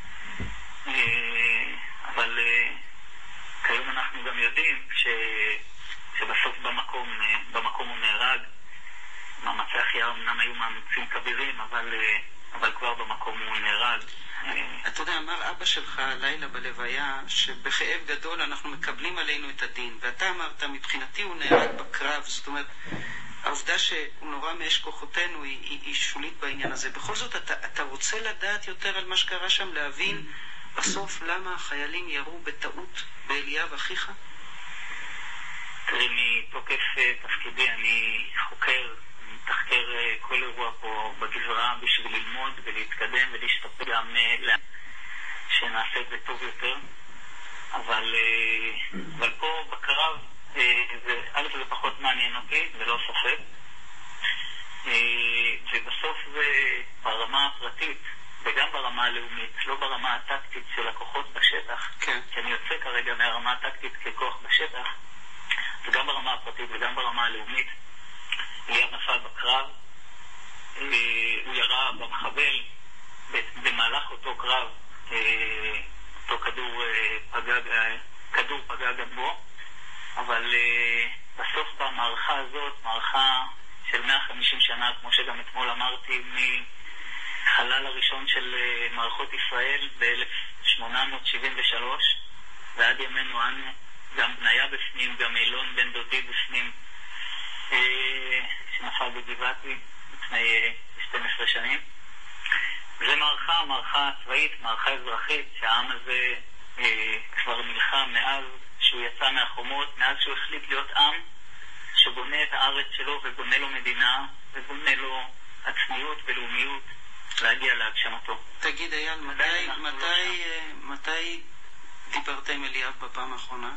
אבל כיום אנחנו גם יודעים שבסוף במקום הוא נהרג. מאמצי החייאה אמנם היו מאמצים כבירים, אבל כבר במקום הוא נהרג. אתה יודע, אמר אבא שלך הלילה בלוויה שבכאב גדול אנחנו מקבלים עלינו את הדין, ואתה אמרת מבחינתי הוא נהרג בקרב. זאת אומרת, העובדה שהוא נורא מאש כוחותינו היא שולית בעניין הזה. בכל זאת אתה רוצה לדעת יותר על מה שקרה שם, להבין בסוף למה החיילים ירו בטעות באליאב אחיך? תראי, מתוקף תפקידי אני חוקר, מתחקר כל אירוע פה בגזרה בשביל ללמוד ולהתקדם ולהשתפר גם שנעשה את זה טוב יותר. אבל פה בקרב זה פחות מעניין אותי, זה לא ספק. ובסוף זה ברמה הפרטית וגם ברמה הלאומית, לא ברמה הטקטית של הכוחות בשטח, כי אני יוצא כרגע מהרמה הטקטית ככוח בשטח, וגם ברמה הפרטית וגם ברמה הלאומית. אליאב נפל בקרב, הוא ירה במחבל, במהלך אותו קרב אותו כדור פגע גם בו, אבל בסוף במערכה הזאת, מערכה של 150 שנה, כמו שגם אתמול אמרתי, מחלל הראשון של מערכות ישראל ב-1873 ועד ימינו אנו, גם בניה בפנים, גם אילון בן דודי בפנים, שנפל בגבעתי לפני 12 שנים. זה מערכה צבאית, מערכה אזרחית, שהעם הזה כבר נלחם מאז שהוא יצא מהחומות, מאז שהוא החליט להיות עם שבונה את הארץ שלו ובונה לו מדינה ובונה לו עצמיות ולאומיות להגיע להגשמתו. תגיד אייל, מתי דיברת עם אליאב בפעם האחרונה?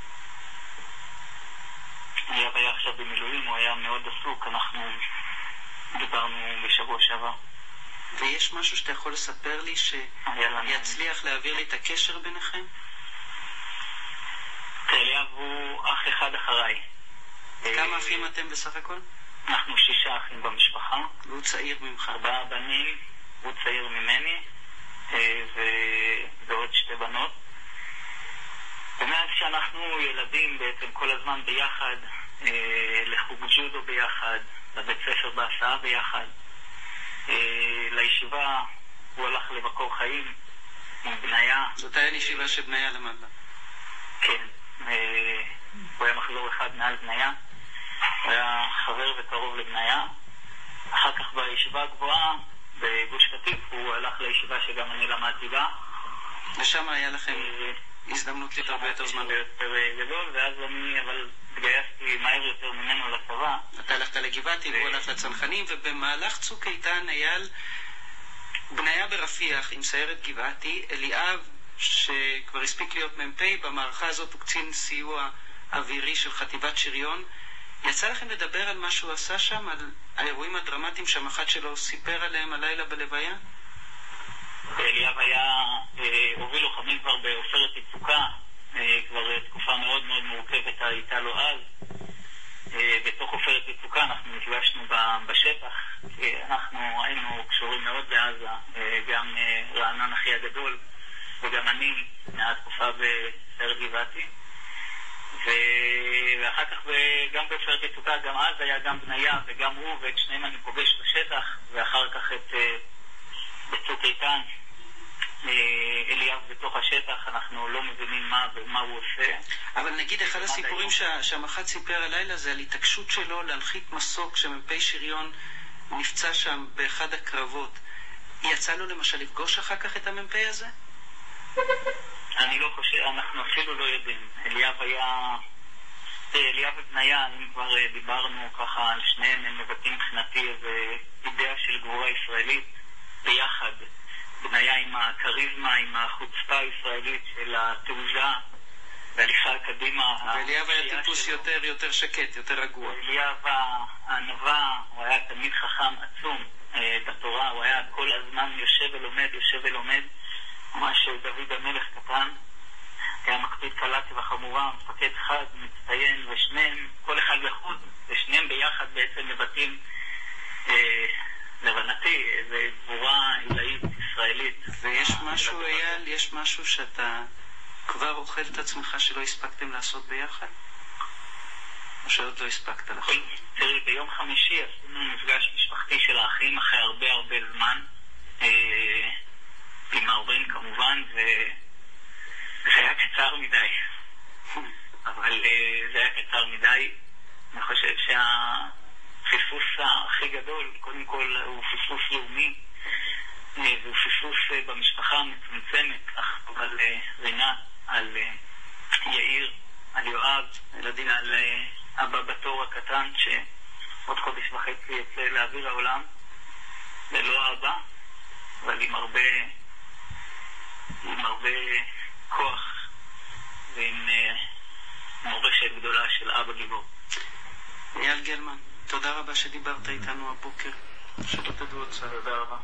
אליאב היה עכשיו במילואים, הוא היה מאוד עסוק, אנחנו דיברנו בשבוע שעבר. ויש משהו שאתה יכול לספר לי שיצליח להעביר לי את הקשר ביניכם? אליאב הוא אח אחד אחריי. כמה אחים אתם בסך הכל? אנחנו 6 אחים במשפחה. והוא צעיר ממך? 4 בנים, הוא צעיר ממני, ועוד 2 בנות. ומאז שאנחנו ילדים בעצם כל הזמן ביחד, לחוג ג'ודו ביחד, לבית ספר בהסעה ביחד, לישיבה, הוא הלך לבקור חיים עם בניה. זאת הייתה ישיבה שבניה למד לה? כן, הוא היה מחזור אחד מעל בניה, הוא היה חבר וקרוב לבניה. אחר כך בישיבה הגבוהה בגוש קטיף הוא הלך לישיבה שגם אני למדתי בה, ושם היה לכם הזדמנות להתרבה יותר זמן יותר גדול, ואז אני אבל התגייסתי מהר יותר ממנו לצבא. אתה הלכת לגבעתי והוא הלך לצנחנים, ובמהלך צוק איתן אייל בניה ברפיח עם סיירת גבעתי, אליאב שכבר הספיק להיות מ"פ במערכה הזאת, הוא קצין סיוע אווירי של חטיבת שריון. יצא לכם לדבר על מה שהוא עשה שם, על האירועים הדרמטיים שהמח"ט שלו סיפר עליהם הלילה בלוויה? אליאב הוביל לוחמים כבר בעופרת יצוקה, כבר תקופה מאוד מאוד מורכבת הייתה לו אז. בתוך עופרת יצוקה אנחנו נפגשנו בשטח, אנחנו היינו קשורים מאוד בעזה, גם רענן אחי הגדול וגם אני מהתקופה בסיירת גבעתי, ואחר כך גם בעופרת יצוקה, גם אז היה גם בניה וגם הוא, ואת שניהם אני פוגש בשטח, ואחר כך בצוק איתן אליאב בתוך השטח, אנחנו לא מבינים מה הוא עושה. אבל נגיד אחד הסיפורים שהמח"ט סיפר הלילה זה על התעקשות שלו להנחית מסוק שמ"פ שריון נפצע שם באחד הקרבות. יצא לו למשל לפגוש אחר כך את המ"פ הזה? אני לא חושב, אנחנו אפילו לא יודעים. אליאב היה אליה ובניה, אם כבר דיברנו ככה על שניהם, הם מבטאים מבחינתי איזו אידאה של גבורה ישראלית ביחד. בניה עם הקריזמה, עם החוצפה הישראלית של התעוזה והליכה קדימה. ואליאב היה טיפוס יותר שקט, יותר רגוע. אליאב הענווה, הוא היה תלמיד חכם עצום בתורה, הוא היה כל הזמן יושב ולומד, ממש דוד המלך קטן. היה מקפיד קלה כבחמורה, מפקד חד, מצטיין, ושניהם, כל אחד לחוד, ושניהם ביחד בעצם מבטאים, להבנתי, איזו גבורה עילאית ישראלית. ויש משהו, אייל, יש משהו שאתה כבר אוכל את עצמך שלא הספקתם לעשות ביחד? או שעוד לא הספקת לך? תראי, ביום חמישי עשינו מפגש משפחתי של האחים אחרי הרבה זמן, עם ההורים כמובן, זה היה קצר מדי, אבל זה היה קצר מדי. אני חושב שהפספוס הכי גדול, קודם כל, הוא פספוס לאומי, והוא פספוס במשפחה המצומצמת, על רינה, על יאיר, על יואב, על אבא בתור הקטן, שעוד חודש וחצי יצא לאוויר העולם, ללא אבא, אבל עם הרבה כוח ועם מורשת גדולה של אבא גיבור. אייל גלמן, תודה רבה שדיברת איתנו הבוקר. שלא תדעו עוד צער. תודה רבה.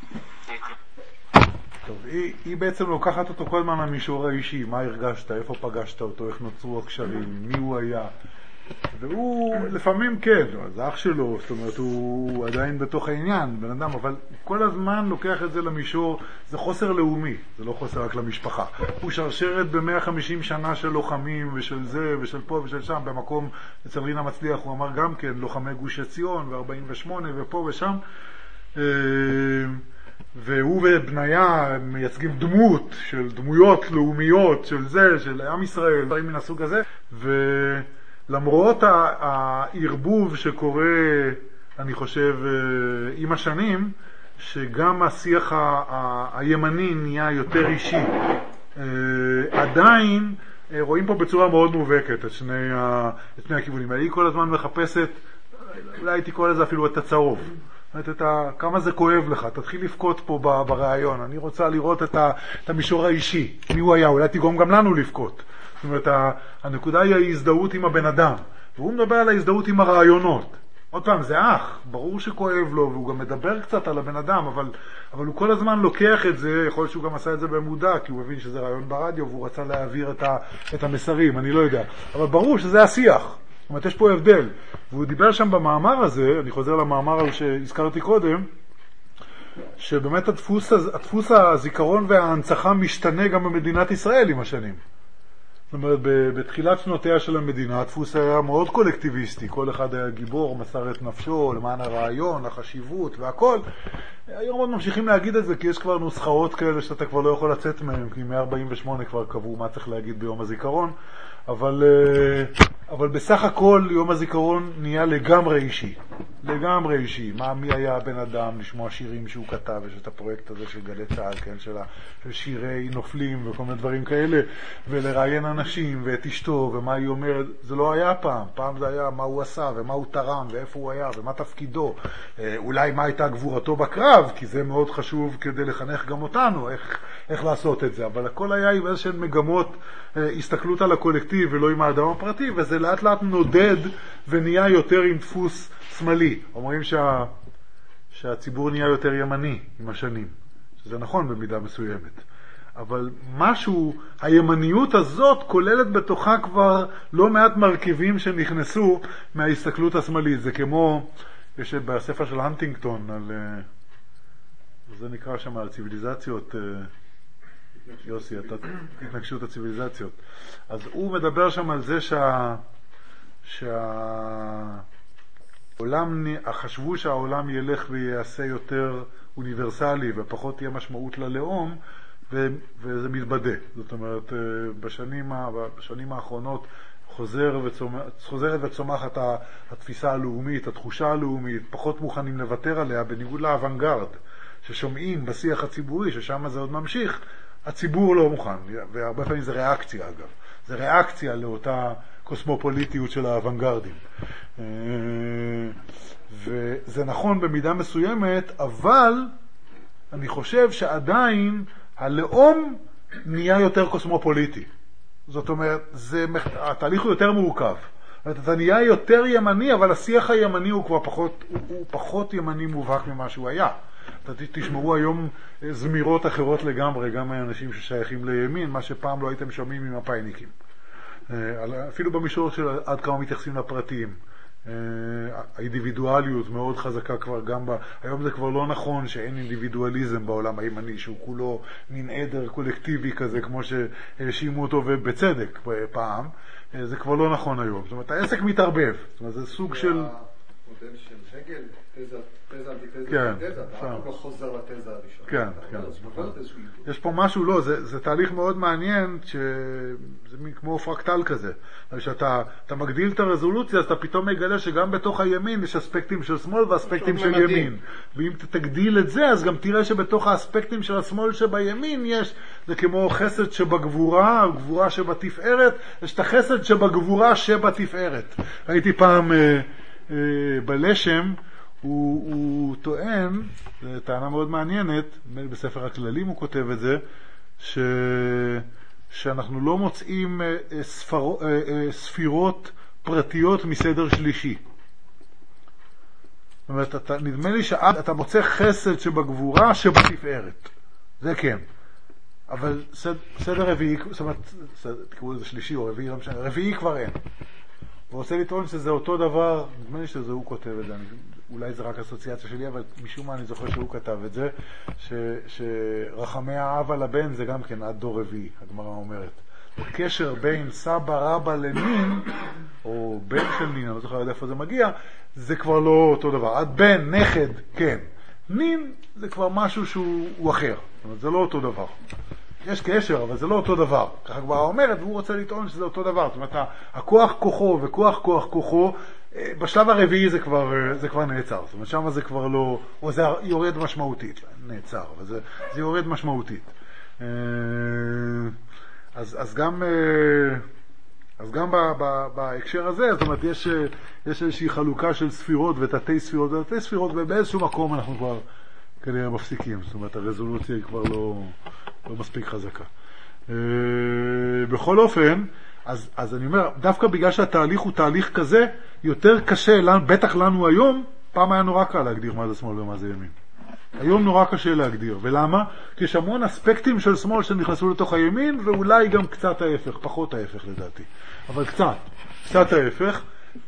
טוב, היא בעצם לוקחת אותו כל הזמן למישור האישי, מה הרגשת, איפה פגשת אותו, איך נוצרו הקשרים, מי הוא היה. והוא לפעמים כן, זה אח שלו, זאת אומרת הוא עדיין בתוך העניין, בן אדם, אבל כל הזמן לוקח את זה למישור, זה חוסר לאומי, זה לא חוסר רק למשפחה. הוא שרשרת ב-150 שנה של לוחמים ושל זה ושל פה ושל שם, במקום אצל רינה מצליח הוא אמר גם כן, לוחמי גוש עציון ו-48 ופה ושם, והוא ובניה מייצגים דמות של דמויות לאומיות של זה, של עם ישראל, דברים מן הסוג הזה, למרות הערבוב שקורה, אני חושב, עם השנים, שגם השיח הימני נהיה יותר אישי. עדיין רואים פה בצורה מאוד מובהקת את שני הכיוונים. היא כל הזמן מחפשת, אולי הייתי קורא לזה אפילו את הצהוב. כמה זה כואב לך, תתחיל לבכות פה ברעיון. אני רוצה לראות את המישור האישי, מי הוא היה, אולי תגרום גם לנו לבכות. זאת אומרת, הנקודה היא ההזדהות עם הבן אדם, והוא מדבר על ההזדהות עם הרעיונות. עוד פעם, זה אח, ברור שכואב לו, והוא גם מדבר קצת על הבן אדם, אבל הוא כל הזמן לוקח את זה, יכול להיות שהוא גם עשה את זה במודע, כי הוא הבין שזה רעיון ברדיו, והוא רצה להעביר את המסרים, אני לא יודע. אבל ברור שזה השיח, זאת אומרת, יש פה הבדל. והוא דיבר שם במאמר הזה, אני חוזר למאמר שהזכרתי קודם, שבאמת הדפוס הזיכרון וההנצחה משתנה גם במדינת ישראל עם השנים. זאת אומרת, בתחילת שנותיה של המדינה, הדפוס היה מאוד קולקטיביסטי, כל אחד היה גיבור, מסר את נפשו, למען הרעיון, החשיבות והכל. היום עוד ממשיכים להגיד את זה, כי יש כבר נוסחאות כאלה שאתה כבר לא יכול לצאת מהם, כי 148 כבר קבעו מה צריך להגיד ביום הזיכרון, אבל בסך הכל יום הזיכרון נהיה לגמרי אישי. לגמרי אישי. מי היה הבן אדם לשמוע שירים שהוא כתב, יש את הפרויקט הזה של גלי צהל, כן, של שירי נופלים וכל מיני דברים כאלה, ולראיין אנשים ואת אשתו ומה היא אומרת. זה לא היה פעם. פעם זה היה מה הוא עשה ומה הוא תרם ואיפה הוא היה ומה תפקידו. אולי מה הייתה גבורתו בקרב, כי זה מאוד חשוב כדי לחנך גם אותנו איך לעשות את זה. אבל הכל היה עם איזושהי מגמות הסתכלות על הקולקטיב ולא עם האדם הפרטי, וזה לאט לאט נודד ונהיה יותר עם דפוס שמאלי. אומרים שהציבור נהיה יותר ימני עם השנים, שזה נכון במידה מסוימת. אבל משהו, הימניות הזאת כוללת בתוכה כבר לא מעט מרכיבים שנכנסו מההסתכלות השמאלית. זה כמו, יש בספר של הנטינגטון, זה נקרא שם על ציוויליזציות, יוסי, התנגשות הציוויליזציות. אז הוא מדבר שם על זה חשבו שהעולם ילך ויעשה יותר אוניברסלי ופחות תהיה משמעות ללאום, וזה מתבדה. זאת אומרת, בשנים האחרונות חוזרת וצומחת התפיסה הלאומית, התחושה הלאומית, פחות מוכנים לוותר עליה, בניגוד לאוונגרד, ששומעים בשיח הציבורי, ששם זה עוד ממשיך, הציבור לא מוכן, והרבה פעמים זה ריאקציה אגב. זה ריאקציה לאותה הקוסמופוליטיות של האוונגרדים. וזה נכון במידה מסוימת, אבל אני חושב שעדיין הלאום נהיה יותר קוסמופוליטי. זאת אומרת, התהליך הוא יותר מורכב. אתה נהיה יותר ימני, אבל השיח הימני הוא כבר פחות ימני מובהק ממה שהוא היה. תשמעו היום זמירות אחרות לגמרי, גם האנשים ששייכים לימין, מה שפעם לא הייתם שומעים עם הפייניקים. אפילו במישור של עד כמה מתייחסים לפרטיים. האינדיבידואליות מאוד חזקה כבר גם היום זה כבר לא נכון שאין אינדיבידואליזם בעולם הימני, שהוא כולו מין עדר קולקטיבי כזה, כמו שהאשימו אותו ובצדק פעם. זה כבר לא נכון היום. זאת אומרת, העסק מתערבב. זאת אומרת, זה סוג של... מודל של הגל, תזה אנטיתזה, כן, תזה, אתה לא חוזר לתזה הראשונה. כן, כן. יש פה משהו, לא, זה תהליך מאוד מעניין, שזה כמו פרקטל כזה. כשאתה מגדיל את הרזולוציה, אז אתה פתאום מגלה שגם בתוך הימין יש אספקטים של שמאל ואספקטים של ימין. ואם תגדיל את זה, אז גם תראה שבתוך האספקטים של השמאל שבימין יש, זה כמו חסד שבגבורה, גבורה שבתפארת, יש את החסד שבגבורה שבתפארת. ראיתי פעם בלשם, הוא טוען, זו טענה מאוד מעניינת, בספר הכללים הוא כותב את זה, שאנחנו לא מוצאים ספירות פרטיות מסדר שלישי. זאת אומרת, נדמה לי שאתה מוצא חסד שבגבורה שבתפארת. זה כן. אבל סדר רביעי, זאת אומרת, תקראו לזה שלישי או רביעי, לא משנה, רביעי כבר אין. הוא רוצה לטעון שזה אותו דבר, נדמה לי שזה הוא כותב את זה, אולי זה רק אסוציאציה שלי, אבל משום מה אני זוכר שהוא כתב את זה, שרחמי האב על הבן זה גם כן עד דור רביעי, הגמרא אומרת. הקשר בין סבא רבא לנין, או בן של נין, אני לא זוכר עד איפה זה מגיע, זה כבר לא אותו דבר. עד בן, נכד, כן. נין זה כבר משהו שהוא אחר, זאת אומרת, זה לא אותו דבר. יש קשר, אבל זה לא אותו דבר. ככה כבר אומרת, והוא רוצה לטעון שזה אותו דבר. זאת אומרת, הכוח כוחו וכוח כוח כוחו, בשלב הרביעי זה כבר נעצר. זאת אומרת, שם זה כבר לא, או זה יורד משמעותית. נעצר, אבל זה יורד משמעותית. אז גם בהקשר הזה, זאת אומרת, יש איזושהי חלוקה של ספירות ותתי ספירות ותתי ספירות, ובאיזשהו מקום אנחנו כבר כנראה מפסיקים. זאת אומרת, הרזולוציה היא כבר לא מספיק חזקה. בכל אופן, אז אני אומר, דווקא בגלל שהתהליך הוא תהליך כזה, יותר קשה, בטח לנו היום, פעם היה נורא קל להגדיר מה זה שמאל ומה זה ימין. היום נורא קשה להגדיר. ולמה? כי יש המון אספקטים של שמאל שנכנסו לתוך הימין, ואולי גם קצת ההפך, פחות ההפך לדעתי. אבל קצת ההפך.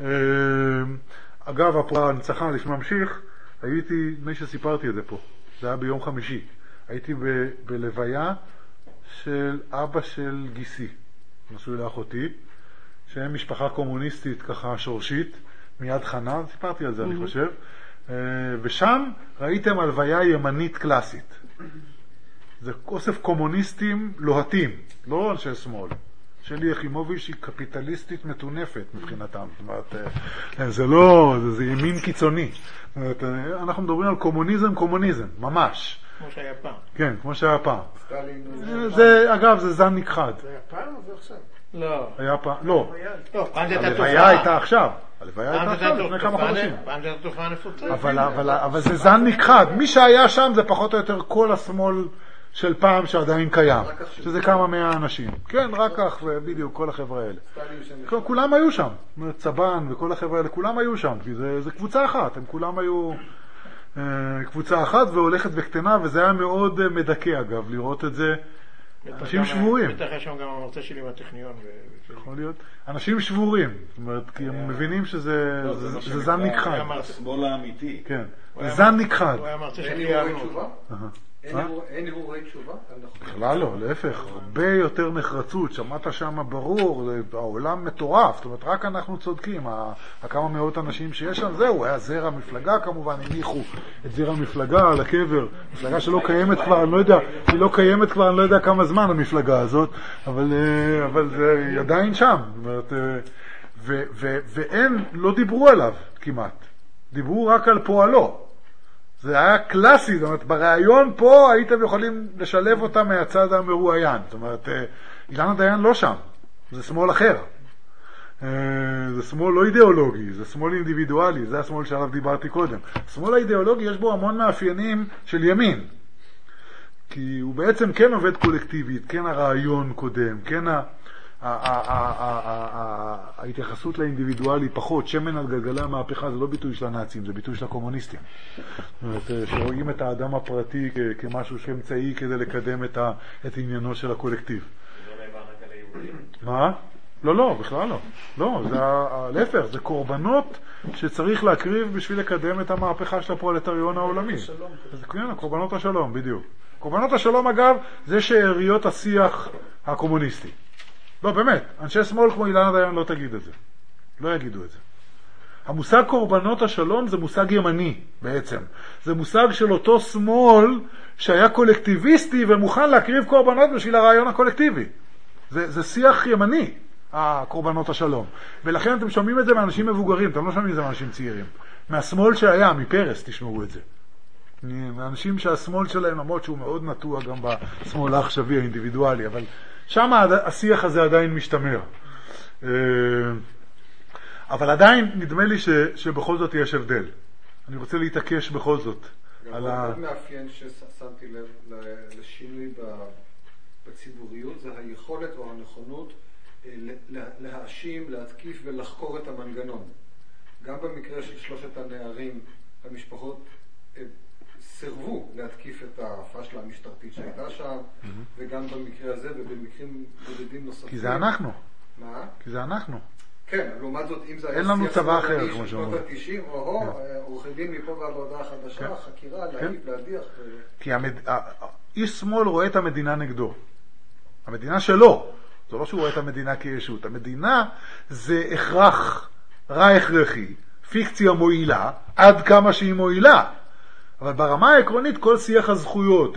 אגב, ההנצחה, לפני ממשיך, הייתי, מי שסיפרתי את זה פה, זה היה ביום חמישי. הייתי בלוויה של אבא של גיסי, נשוי לאחותי, שהם משפחה קומוניסטית ככה שורשית, מיד חנה, סיפרתי על זה אני חושב, ושם ראיתם הלוויה ימנית קלאסית. זה אוסף קומוניסטים לוהטים, לא אנשי שמאל. שלי יחימוביץ' היא קפיטליסטית מטונפת מבחינתם. זאת אומרת, זה לא, זה ימין קיצוני. זאת אומרת, אנחנו מדברים על קומוניזם, ממש. כמו שהיה פעם. כן, כמו שהיה פעם. זה, אגב, זה זן נכחד. זה היה פעם או זה עכשיו? לא. היה פעם, לא. הלוויה הייתה עכשיו. הלוויה הייתה עכשיו לפני כמה חודשים. פעם זה הייתה תופעה נפוצה. אבל זה זן נכחד. מי שהיה שם זה פחות או יותר כל השמאל של פעם שעדיין קיים. שזה כמה 100 אנשים. כן, רק כך, ובדיוק, כל החבר'ה האלה. כולם היו שם. צבן וכל החבר'ה האלה, כולם היו שם. כי זה קבוצה אחת. הם כולם היו קבוצה אחת והולכת וקטנה, וזה היה מאוד מדכא אגב, לראות את זה. אנשים שבורים. בטח יש שם גם המרצה שלי מהטכניון. יכול להיות. אנשים שבורים. זאת אומרת, כי הם מבינים שזה זן נכחד. השמאל האמיתי. כן. זה זן נכחד. הוא היה מרצה שלי יענות. אין הרהורי תשובה? בכלל לא, להפך, הרבה יותר נחרצות, שמעת שם ברור, העולם מטורף, זאת אומרת, רק אנחנו צודקים, הכמה מאות אנשים שיש שם, זהו, היה זרע מפלגה כמובן, הניחו את זרע המפלגה על הקבר, מפלגה שלא קיימת כבר, אני לא יודע, היא לא קיימת כבר, אני לא יודע כמה זמן המפלגה הזאת, אבל זה עדיין שם, זאת אומרת, ואין, לא דיברו עליו כמעט, דיברו רק על פועלו. זה היה קלאסי, זאת אומרת, ברעיון פה הייתם יכולים לשלב אותה מהצד המרואיין. זאת אומרת, אילנה דיין לא שם, זה שמאל אחר. זה שמאל לא אידיאולוגי, זה שמאל אינדיבידואלי, זה השמאל שעליו דיברתי קודם. השמאל האידיאולוגי יש בו המון מאפיינים של ימין, כי הוא בעצם כן עובד קולקטיבית, כן הרעיון קודם, כן ההתייחסות לאינדיבידואלי פחות. שמן על גלגלי המהפכה זה לא ביטוי של הנאצים, זה ביטוי של הקומוניסטים. שרואים את האדם הפרטי כמשהו שאמצעי כדי לקדם את עניינו של הקולקטיב. מה? לא, בכלל לא. לא, זה להפך, זה קורבנות שצריך להקריב בשביל לקדם את המהפכה של הפרולטריון העולמי. זה כן, קורבנות השלום, בדיוק. קורבנות השלום, אגב, זה שאריות השיח הקומוניסטי. לא, באמת, אנשי שמאל כמו אילנה דיין לא תגיד את זה. לא יגידו את זה. המושג קורבנות השלום זה מושג ימני בעצם. זה מושג של אותו שמאל שהיה קולקטיביסטי ומוכן להקריב קורבנות בשביל הרעיון הקולקטיבי. זה שיח ימני, הקורבנות השלום. ולכן אתם שומעים את זה מאנשים מבוגרים, אתם לא שומעים את זה מאנשים צעירים. מהשמאל שהיה, מפרס תשמעו את זה. מאנשים שהשמאל שלהם, למרות שהוא מאוד נטוע גם בשמאל העכשווי האינדיבידואלי, אבל שם השיח הזה עדיין משתמר. אבל עדיין נדמה לי שבכל זאת יש הבדל. אני רוצה להתעקש בכל זאת. גם עוד מאפיין ששמתי לב לשינוי בציבוריות, זה היכולת או הנכונות להאשים, להתקיף ולחקור את המנגנון. גם במקרה של שלושת הנערים, המשפחות סירבו להתקיף את הפשלה המשטרתית שהייתה שם, וגם במקרה הזה ובמקרים בודדים נוספים. כי זה אנחנו. מה? כי זה אנחנו. כן, לעומת זאת, אם זה אין לנו צבא אחר, כמו שאומרים. ה-90, עורכי דין מפה והעבודה החדשה, חקירה, להדיח. כי איש שמאל רואה את המדינה נגדו. המדינה שלו. זה לא שהוא רואה את המדינה כישות. המדינה זה הכרח, רע הכרחי, פיקציה מועילה, עד כמה שהיא מועילה. אבל ברמה העקרונית כל שיח הזכויות,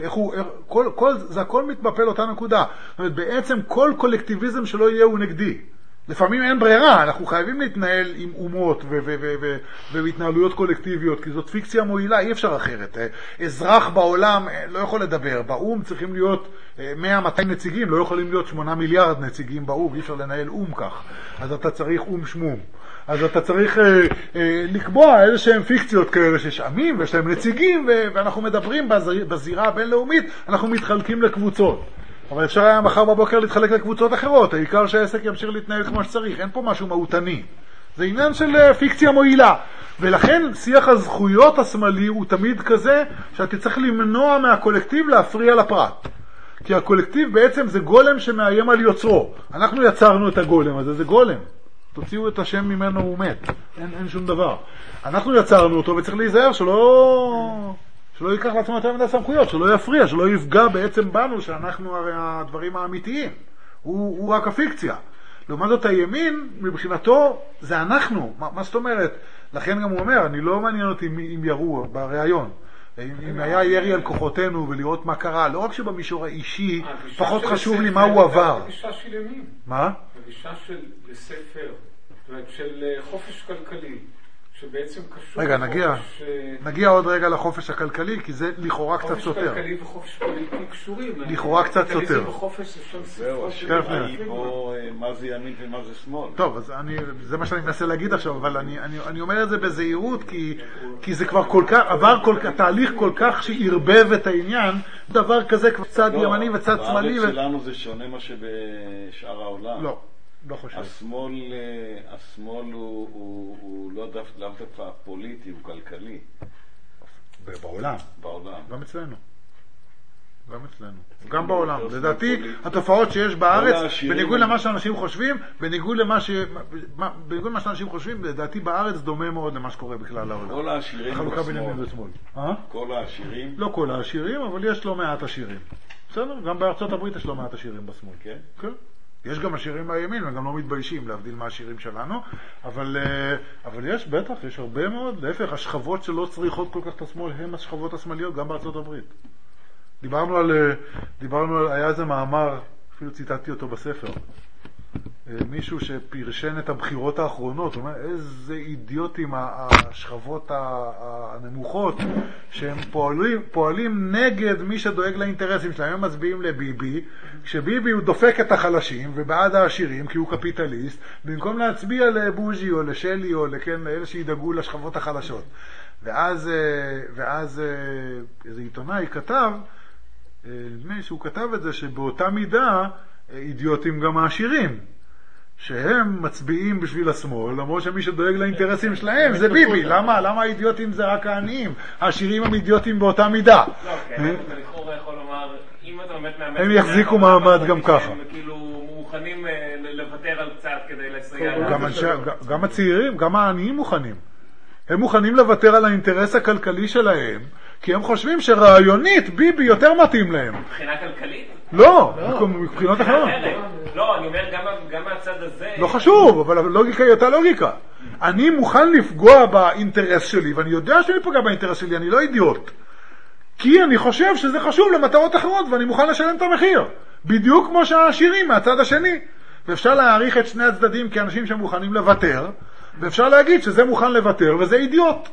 זה הכל מתבפל אותה נקודה. זאת אומרת, בעצם כל קולקטיביזם שלא יהיה הוא נגדי. לפעמים אין ברירה, אנחנו חייבים להתנהל עם אומות והתנהלויות קולקטיביות, כי זאת פיקציה מועילה, אי אפשר אחרת. אזרח בעולם לא יכול לדבר, באום צריכים להיות 100-200 נציגים, לא יכולים להיות 8 מיליארד נציגים באום, אי אפשר לנהל אום כך. אז אתה צריך אום שמום. אז אתה צריך לקבוע איזה שהם פיקציות כאלה שיש עמים ויש להם נציגים, ואנחנו מדברים בזירה הבינלאומית, אנחנו מתחלקים לקבוצות. אבל אפשר היה מחר בבוקר להתחלק לקבוצות אחרות, העיקר שהעסק ימשיך להתנהל כמו שצריך, אין פה משהו מהותני. זה עניין של פיקציה מועילה. ולכן שיח הזכויות השמאלי הוא תמיד כזה שאתה צריך למנוע מהקולקטיב להפריע לפרט. כי הקולקטיב בעצם זה גולם שמאיים על יוצרו. אנחנו יצרנו את הגולם הזה, זה גולם. תוציאו את השם ממנו, הוא מת. אין שום דבר. אנחנו יצרנו אותו וצריך להיזהר שלא ייקח לעצמו יותר מדי סמכויות, שלא יפריע, שלא יפגע בעצם בנו, שאנחנו הרי הדברים האמיתיים. הוא רק הפיקציה. לעומת זאת הימין, מבחינתו, זה אנחנו. מה זאת אומרת? לכן גם הוא אומר, אני לא מעניין אותי אם ירו בריאיון. אם היה ירי על כוחותינו ולראות מה קרה, לא רק שבמישור האישי, פחות חשוב לי מה הוא עבר. הגישה של ימין. מה? הגישה של לספר, של חופש כלכלי. שבעצם קשור רגע, נגיע עוד רגע לחופש הכלכלי, כי זה לכאורה קצת סותר. חופש כלכלי וחופש פוליטי קשורים. לכאורה קצת סותר. כלכליזם וחופש זה שם ספר. השאלה היא פה מה זה ימין ומה זה שמאל. טוב, אז זה מה שאני מנסה להגיד עכשיו, אבל אני אומר את זה בזהירות, כי זה כבר כל כך, עבר תהליך כל כך שערבב את העניין, דבר כזה כבר צד ימני וצד שמאלי. בארץ שלנו זה שונה מה שבשאר העולם. לא חושב. השמאל הוא לא דווקא פוליטי, הוא כלכלי. בעולם. בעולם. גם אצלנו. גם בעולם. לדעתי, התופעות שיש בארץ, בניגוד למה שאנשים חושבים, בניגוד למה שאנשים חושבים, לדעתי בארץ דומה מאוד למה שקורה בכלל העולם. כל העשירים בשמאל. כל העשירים? לא כל העשירים, אבל יש לא מעט עשירים. בסדר? גם בארצות הברית יש לא מעט עשירים בשמאל. כן? כן. יש גם עשירים מהימין, וגם לא מתביישים להבדיל מהעשירים שלנו, אבל יש בטח, יש הרבה מאוד, להפך, השכבות שלא צריכות כל כך את השמאל, הן השכבות השמאליות, גם בארצות הברית. דיברנו על, היה איזה מאמר, אפילו ציטטתי אותו בספר, מישהו שפרשן את הבחירות האחרונות, הוא אומר, איזה אידיוטים השכבות הנמוכות, שהם פועלים נגד מי שדואג לאינטרסים שלהם, הם מצביעים לביבי, כשביבי הוא דופק את החלשים ובעד העשירים, כי הוא קפיטליסט, במקום להצביע לבוז'י או לשלי או לאלה שידאגו לשכבות החלשות. ואז איזה עיתונאי כתב, שהוא כתב את זה, שבאותה מידה אידיוטים גם העשירים, שהם מצביעים בשביל השמאל, למרות שמי שדואג לאינטרסים שלהם זה ביבי. למה האידיוטים זה רק העניים? העשירים הם אידיוטים באותה מידה. לא, כן, אתה לכאורה יכול לומר, אם אתה באמת מאמץ... הם יחזיקו מעמד גם ככה. הם כאילו מוכנים לוותר על קצת כדי לסייע. גם הצעירים, גם העניים מוכנים. הם מוכנים לוותר על האינטרס הכלכלי שלהם, כי הם חושבים שרעיונית ביבי יותר מתאים להם. מבחינה כלכלית? לא, מבחינות אחרות. לא, אני אומר גם מהצד הזה... לא חשוב, אבל הלוגיקה היא אותה לוגיקה. אני מוכן לפגוע באינטרס שלי, ואני יודע שאני פוגע באינטרס שלי, אני לא אידיוט. כי אני חושב שזה חשוב למטרות אחרות, ואני מוכן לשלם את המחיר. בדיוק כמו שהעשירים מהצד השני. ואפשר להעריך את שני הצדדים כאנשים שמוכנים לוותר, ואפשר להגיד שזה מוכן לוותר, וזה אידיוט.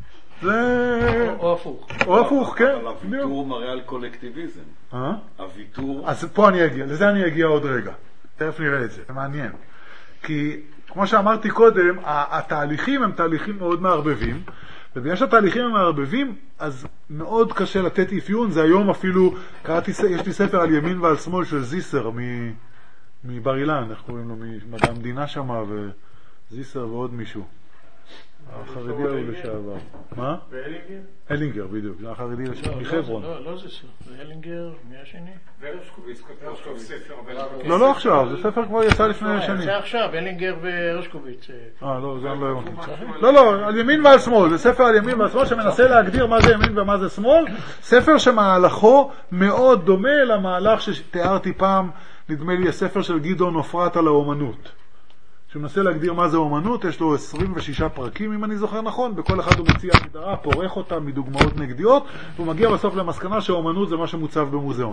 או הפוך. או הפוך, כן. אבל הוויתור מראה על קולקטיביזם. הוויתור... אז פה אני אגיע, לזה אני אגיע עוד רגע. תכף נראה את זה, זה מעניין. כי כמו שאמרתי קודם, התהליכים הם תהליכים מאוד מערבבים, ובגלל שהתהליכים הם מערבבים, אז מאוד קשה לתת אפיון. זה היום אפילו, יש לי ספר על ימין ועל שמאל של זיסר מבר אילן, איך קוראים לו, ממדע המדינה שם, וזיסר ועוד מישהו. החרדי הוא לשעבר. מה? ואלינגר? אלינגר, בדיוק. זה החרדי לשעבר, מחברון. לא זה ספר, זה אלינגר, מי השני? והרשקוביץ כתב עכשיו ספר. לא עכשיו, זה ספר כבר יצא לפני שנים. זה עכשיו, אלינגר והרשקוביץ. לא, זה אני לא הבנתי. לא, על ימין ועל שמאל. זה ספר על ימין ועל שמאל שמנסה להגדיר מה זה ימין ומה זה שמאל. ספר שמהלכו מאוד דומה למהלך שתיארתי פעם, נדמה לי, הספר של גדעון עופרת על האומנות. שמנסה להגדיר מה זה אומנות, יש לו 26 פרקים, אם אני זוכר נכון, בכל אחד הוא מציע הגדרה, פורח אותה מדוגמאות נגדיות, והוא מגיע בסוף למסקנה שהאומנות זה מה שמוצב במוזיאון.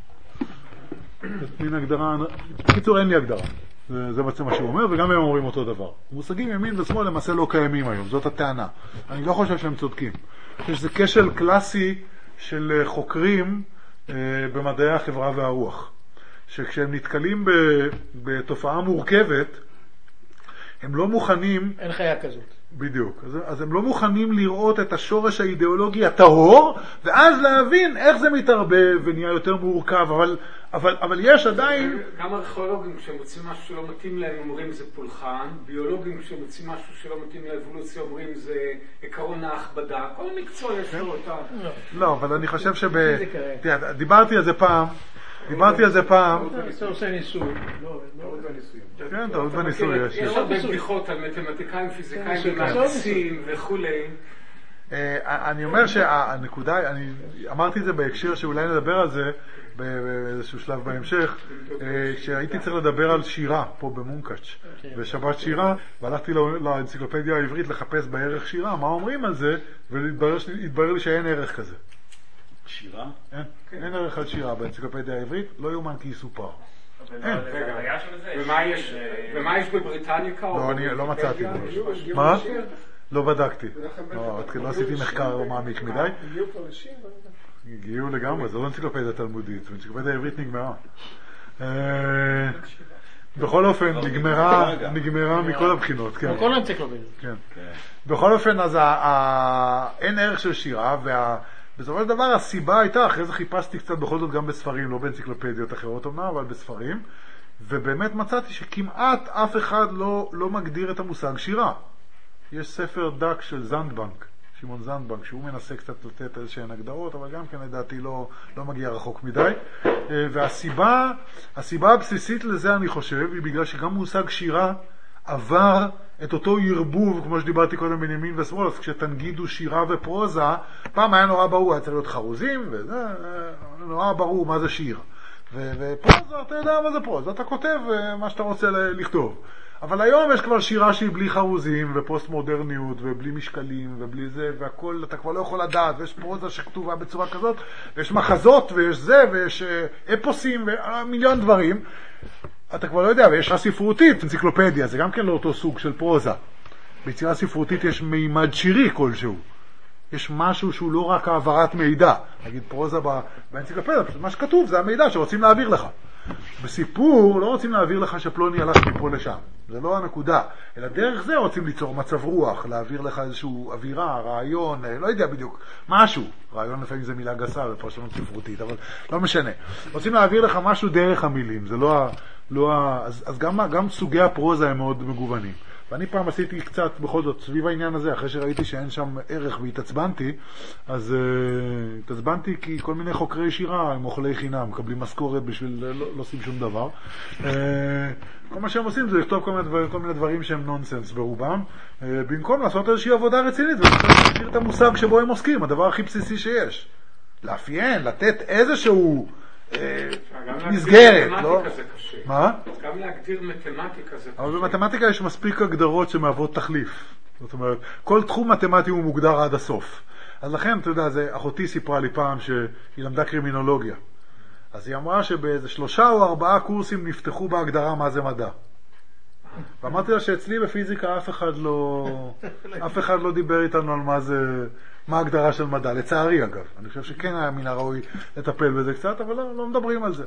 מין הגדרה, בקיצור אין לי הגדרה, זה בעצם מה שהוא אומר, וגם הם אומרים אותו דבר. מושגים ימין ושמאל למעשה לא קיימים היום, זאת הטענה. אני לא חושב שהם צודקים. זה כשל קלאסי של חוקרים במדעי החברה והרוח, שכשהם נתקלים בתופעה מורכבת, הם לא מוכנים... אין חיה כזאת. בדיוק. אז הם לא מוכנים לראות את השורש האידיאולוגי הטהור, ואז להבין איך זה מתערבב ונהיה יותר מורכב, אבל יש עדיין... גם ארכיאולוגים כשמוצאים משהו שלא מתאים להם אומרים זה פולחן, ביולוגים כשמוצאים משהו שלא מתאים לאבולוציה אומרים זה עקרון ההכבדה, כל מקצוע יש לו אותה. לא, אבל אני חושב דיברתי על זה פעם, אתה עושה ניסוי. לא בניסוי. כן, טעות בניסוי. יש הרבה בדיחות על מתמטיקאים, פיזיקאים ומהנדסים וכולי. אני אומר שהנקודה, אני אמרתי את זה בהקשר שאולי נדבר על זה באיזשהו שלב בהמשך, שהייתי צריך לדבר על שירה פה במונקאץ' בשבת שירה, והלכתי לאנציקלופדיה העברית לחפש בערך שירה, מה אומרים על זה, והתברר לי שאין ערך כזה. שירה? אין ערך על שירה באנציקלופדיה העברית, לא יאומן כי יסופר. אין. ומה יש בבריטניקה? לא, אני לא מצאתי. מה? לא בדקתי. לא עשיתי מחקר מעמיק מדי. הגיעו לגמרי, זו לא אנציקלופדיה תלמודית, אנציקלופדיה העברית נגמרה. בכל אופן, נגמרה מכל הבחינות. כל האנציקלופדיה. בכל אופן, אז אין ערך של שירה, בסופו של דבר הסיבה הייתה, אחרי זה חיפשתי קצת בכל זאת גם בספרים, לא באנציקלופדיות אחרות אומנם, אבל בספרים, ובאמת מצאתי שכמעט אף אחד לא מגדיר את המושג שירה. יש ספר דק של זנדבנק, שמעון זנדבנק, שהוא מנסה קצת לתת איזשהן הגדרות, אבל גם כן לדעתי לא מגיע רחוק מדי. והסיבה הבסיסית לזה אני חושב, היא בגלל שגם מושג שירה עבר את אותו ירבוב, כמו שדיברתי קודם בין ימין ושמאל, אז כשתנגידו שירה ופרוזה, פעם היה נורא ברור, היה צריך להיות חרוזים, וזה נורא ברור מה זה שיר. ופרוזה, אתה יודע מה זה פרוזה, אתה כותב מה שאתה רוצה לכתוב. אבל היום יש כבר שירה שהיא בלי חרוזים, ופוסט מודרניות, ובלי משקלים, ובלי זה, והכל, אתה כבר לא יכול לדעת, ויש פרוזה שכתובה בצורה כזאת, ויש מחזות, ויש זה, ויש אפוסים, ומיליון דברים. אתה כבר לא יודע, ויש ספרותית, אנציקלופדיה, זה גם כן לא אותו סוג של פרוזה. ביצירה ספרותית יש מימד שירי כלשהו. יש משהו שהוא לא רק העברת מידע. נגיד פרוזה באנציקלופדיה, מה שכתוב זה המידע שרוצים להעביר לך. בסיפור לא רוצים להעביר לך שפלוני הלך מפה לשם. זה לא הנקודה. אלא דרך זה רוצים ליצור מצב רוח, להעביר לך איזשהו אווירה, רעיון, לא יודע בדיוק, משהו. רעיון לפעמים זה מילה גסה בפרשנות ספרותית, אבל לא משנה. רוצים להעביר לך משהו דרך המילים. זה אז גם סוגי הפרוזה הם מאוד מגוונים. ואני פעם עשיתי קצת בכל זאת סביב העניין הזה, אחרי שראיתי שאין שם ערך והתעצבנתי, אז התעצבנתי כי כל מיני חוקרי שירה הם אוכלי חינם, מקבלים משכורת בשביל לא עושים שום דבר. כל מה שהם עושים זה לכתוב כל מיני דברים שהם נונסנס ברובם, במקום לעשות איזושהי עבודה רצינית ולהכיר את המושג שבו הם עוסקים, הדבר הכי בסיסי שיש. לאפיין, לתת איזשהו מסגרת, לא? מה? גם להגדיר מתמטיקה זה קשה. אבל במתמטיקה יש מספיק הגדרות שמעבוד תחליף. זאת אומרת, כל תחום מתמטי הוא מוגדר עד הסוף. אז לכן, אתה יודע, אחותי סיפרה לי פעם שהיא למדה קרימינולוגיה. אז היא אמרה שבאיזה 3 או 4 קורסים נפתחו בהגדרה מה זה מדע. ואמרתי לה שאצלי בפיזיקה אף אחד לא דיבר איתנו על מה ההגדרה של מדע, לצערי אגב. אני חושב שכן היה מן הראוי לטפל בזה קצת, אבל לא מדברים על זה.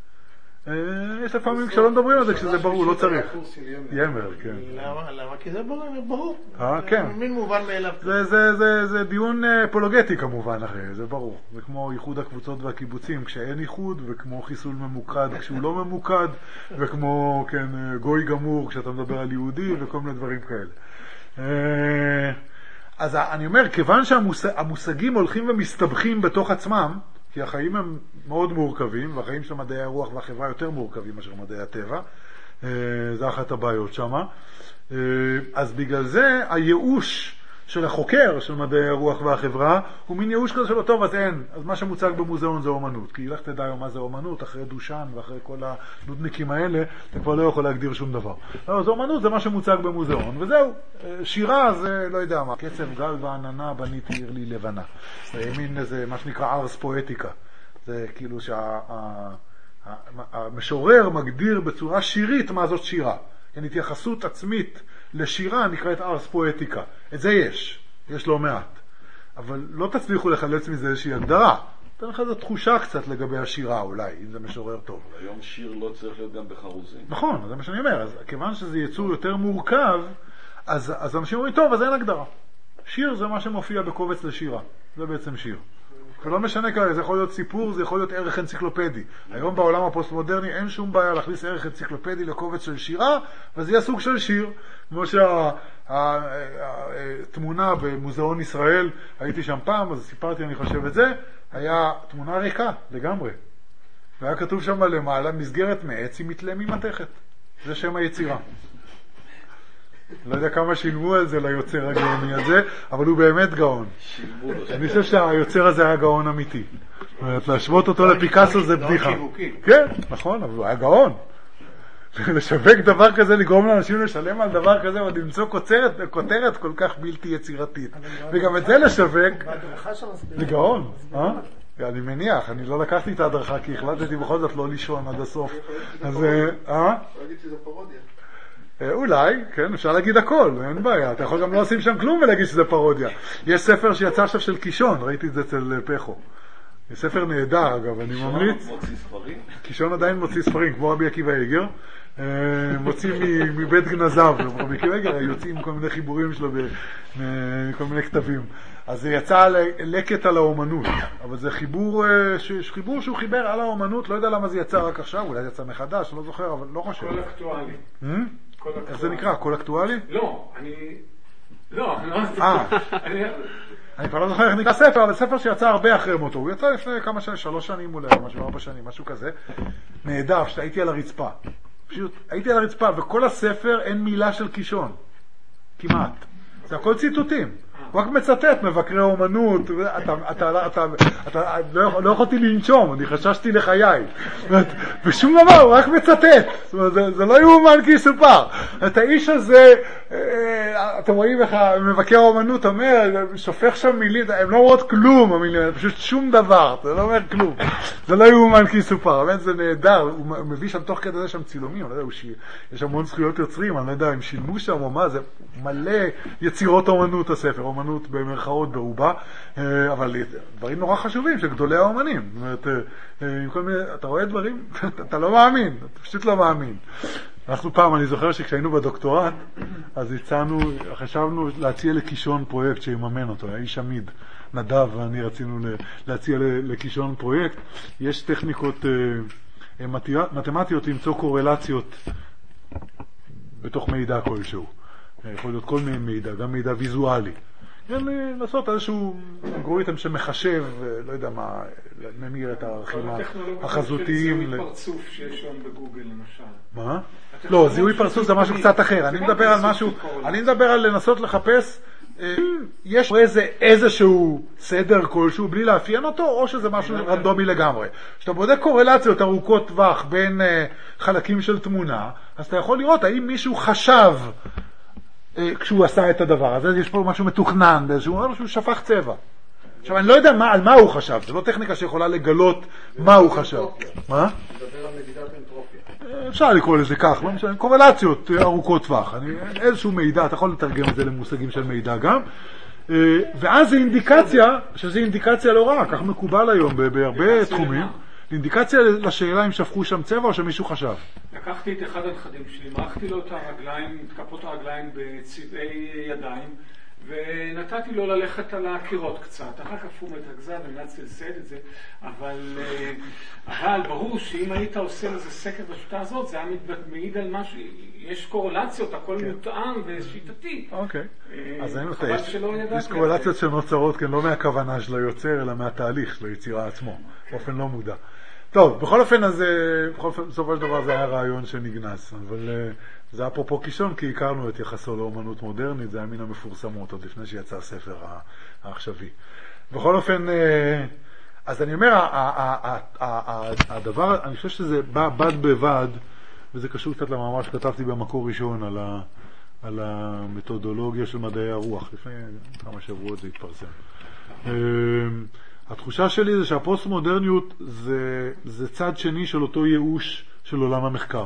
יש לפעמים כשלא מדברים על זה, כשזה ברור, לא צריך. ימר, כן. למה? כי זה ברור. כן. מין מובן מאליו. זה דיון אפולוגטי כמובן אחרי, זה ברור. זה כמו איחוד הקבוצות והקיבוצים כשאין איחוד, וכמו חיסול ממוקד כשהוא לא ממוקד, וכמו גוי גמור כשאתה מדבר על יהודי, וכל מיני דברים כאלה. אז אני אומר, כיוון שהמושגים הולכים ומסתבכים בתוך עצמם, כי החיים הם מאוד מורכבים, והחיים של מדעי הרוח והחברה יותר מורכבים מאשר מדעי הטבע, זה אחת הבעיות שמה. אז בגלל זה הייאוש של החוקר של מדעי הרוח והחברה הוא מין ייאוש כזה שלו, טוב אז אין, אז מה שמוצג במוזיאון זה אומנות, כי לך תדע היום מה זה אומנות, אחרי דושן ואחרי כל הנודניקים האלה, אתה כבר לא יכול להגדיר שום דבר. לא, זה אומנות, זה מה שמוצג במוזיאון, וזהו. שירה זה לא יודע מה, קצב גל ועננה בניתי עיר לי לבנה. זה מין איזה מה שנקרא ארס פואטיקה. זה כאילו שהמשורר מגדיר בצורה שירית מה זאת שירה. כן, התייחסות עצמית לשירה נקראת ארס פואטיקה. את זה יש לא מעט. אבל לא תצליחו לחלץ מזה איזושהי הגדרה. תן לך איזו תחושה קצת לגבי השירה אולי, אם זה משורר טוב. היום שיר לא צריך להיות גם בחרוזים. נכון, זה מה שאני אומר. אז כיוון שזה יצור יותר מורכב, אז אנשים אומרים, טוב, אז אין הגדרה. שיר זה מה שמופיע בקובץ לשירה. זה בעצם שיר. ולא משנה כרגע, זה יכול להיות סיפור, זה יכול להיות ערך אנציקלופדי. היום בעולם הפוסט-מודרני אין שום בעיה להכניס ערך אנציקלופדי לקובץ של שירה, וזה יהיה סוג של שיר. כמו שהתמונה במוזיאון ישראל, הייתי שם פעם, אז סיפרתי, אני חושב את זה, היה תמונה ריקה לגמרי. והיה כתוב שם למעלה, מסגרת מעץ היא מתלה ממתכת. זה שם היצירה. לא יודע כמה שילמו על זה ליוצר הגאוני הזה, אבל הוא באמת גאון. אני חושב שהיוצר הזה היה גאון אמיתי. להשוות אותו לפיקאסו זה בדיחה. כן, נכון, אבל הוא היה גאון. לשווק דבר כזה, לגרום לאנשים לשלם על דבר כזה, עוד למצוא כותרת כל כך בלתי יצירתית. וגם את זה לשווק, לגאון. אני מניח, אני לא לקחתי את ההדרכה, כי החלטתי בכל זאת לא לישון עד הסוף. אז, להגיד שזה פרודיה. אולי, כן, אפשר להגיד הכל, אין בעיה. אתה יכול גם לא לשים שם כלום ולהגיד שזה פרודיה. יש ספר שיצא עכשיו של קישון, ראיתי את זה אצל פחו. יש ספר נהדר, אגב, אני ממליץ. קישון מוציא ספרים? קישון עדיין מוציא ספרים, כמו רבי עקיבא איגר. מוציא מבית גנזיו, רבי עקיבא איגר, יוצאים כל מיני חיבורים שלו בכל מיני כתבים. אז זה יצא לקט על האומנות, אבל זה חיבור שהוא חיבר על האומנות, לא יודע למה זה יצא רק עכשיו, אולי זה יצא מחדש, לא זוכר, אבל לא חושב. כל אקטואלי. איך זה נקרא? כל אקטואלי? לא, לא. אני כבר לא זוכר איך נקרא ספר, אבל ספר שיצא הרבה אחרי מותו. הוא יצא לפני כמה שנים, 3 שנים אולי, משהו 4 שנים, משהו כזה. נהדר, שהייתי על הרצפה. פשוט, הייתי על הרצפה, וכל הספר אין מילה של קישון. כמעט. זה הכל ציטוטים. הוא רק מצטט מבקרי אומנות, לא יכולתי לנשום, אני חששתי לחיי. ושום דבר, הוא רק מצטט. זה לא יאומן כי יסופר. את האיש הזה, אתם רואים איך מבקר האומנות אומר, שופך שם מילים, הם לא אומרות כלום המילים, פשוט שום דבר, זה לא אומר כלום. זה לא יאומן כי יסופר, באמת זה נהדר, הוא מביא שם תוך כדי שם צילומים, אני לא יודע, יש המון זכויות יוצרים, אני לא יודע, הם שילמו שם או מה, זה מלא יצירות אומנות הספר, אומנות במרכאות ברובה, אבל דברים נורא חשובים של גדולי האומנים. זאת אומרת, אתה רואה דברים, אתה לא מאמין, אתה פשוט לא מאמין. אנחנו פעם, אני זוכר שכשהיינו בדוקטורט, אז חשבנו להציע לקישון פרויקט שיממן אותו, היה איש עמיד, נדב ואני רצינו להציע לקישון פרויקט. יש טכניקות מתמטיות למצוא קורלציות בתוך מידע כלשהו. יכול להיות כל מיני מידע, גם מידע ויזואלי. לעשות איזשהו אלגוריתם שמחשב, לא יודע מה, ממיר את הערכים החזותיים. זיהוי פרצוף שיש שם בגוגל למשל. מה? לא, זיהוי פרצוף זה משהו קצת אחר. אני מדבר על לנסות לחפש, יש איזשהו סדר כלשהו בלי לאפיין אותו, או שזה משהו רנדומי לגמרי. כשאתה בודק קורלציות ארוכות טווח בין חלקים של תמונה, אז אתה יכול לראות האם מישהו חשב כשהוא עשה את הדבר הזה, יש פה משהו מתוכנן, שהוא שפך צבע. עכשיו, אני לא יודע על מה הוא חשב, זה לא טכניקה שיכולה לגלות מה הוא חשב. מה? מדבר על מדידת אנטרופיה. אפשר לקרוא לזה כך, קורלציות ארוכות טווח. איזשהו מידע, אתה יכול לתרגם את זה למושגים של מידע גם. ואז זה אינדיקציה, שזה אינדיקציה לא רע, כך מקובל היום בהרבה תחומים. אינדיקציה לשאלה אם שפכו שם צבע או שמישהו חשב. לקחתי את אחד הנכדים שלי, מרחתי לו את הרגליים, את כפות הרגליים בצבעי ידיים, ונתתי לו ללכת על הקירות קצת. אחר כך הוא מתרכזה ונאצתי לסייד את זה, אבל ברור שאם היית עושה לזה סקר בשיטה הזאת, זה היה מעיד על משהו, יש קורלציות, הכל מותאם ושיטתי. אוקיי. אז יש קורלציות שנוצרות, כן, לא מהכוונה של היוצר, אלא מהתהליך של היצירה עצמו, באופן לא מודע. טוב, בכל אופן, בסופו של דבר זה היה רעיון שנגנס, אבל זה אפרופו קישון, כי הכרנו את יחסו לאומנות מודרנית, זה היה מן המפורסמות, עוד לפני שיצא הספר העכשווי. בכל אופן, אז אני אומר, הדבר, אני חושב שזה בא בד בבד, וזה קשור קצת למאמר שכתבתי במקור ראשון על המתודולוגיה של מדעי הרוח, לפני כמה שבועות זה התפרסם. התחושה שלי זה שהפוסט-מודרניות זה צד שני של אותו ייאוש של עולם המחקר.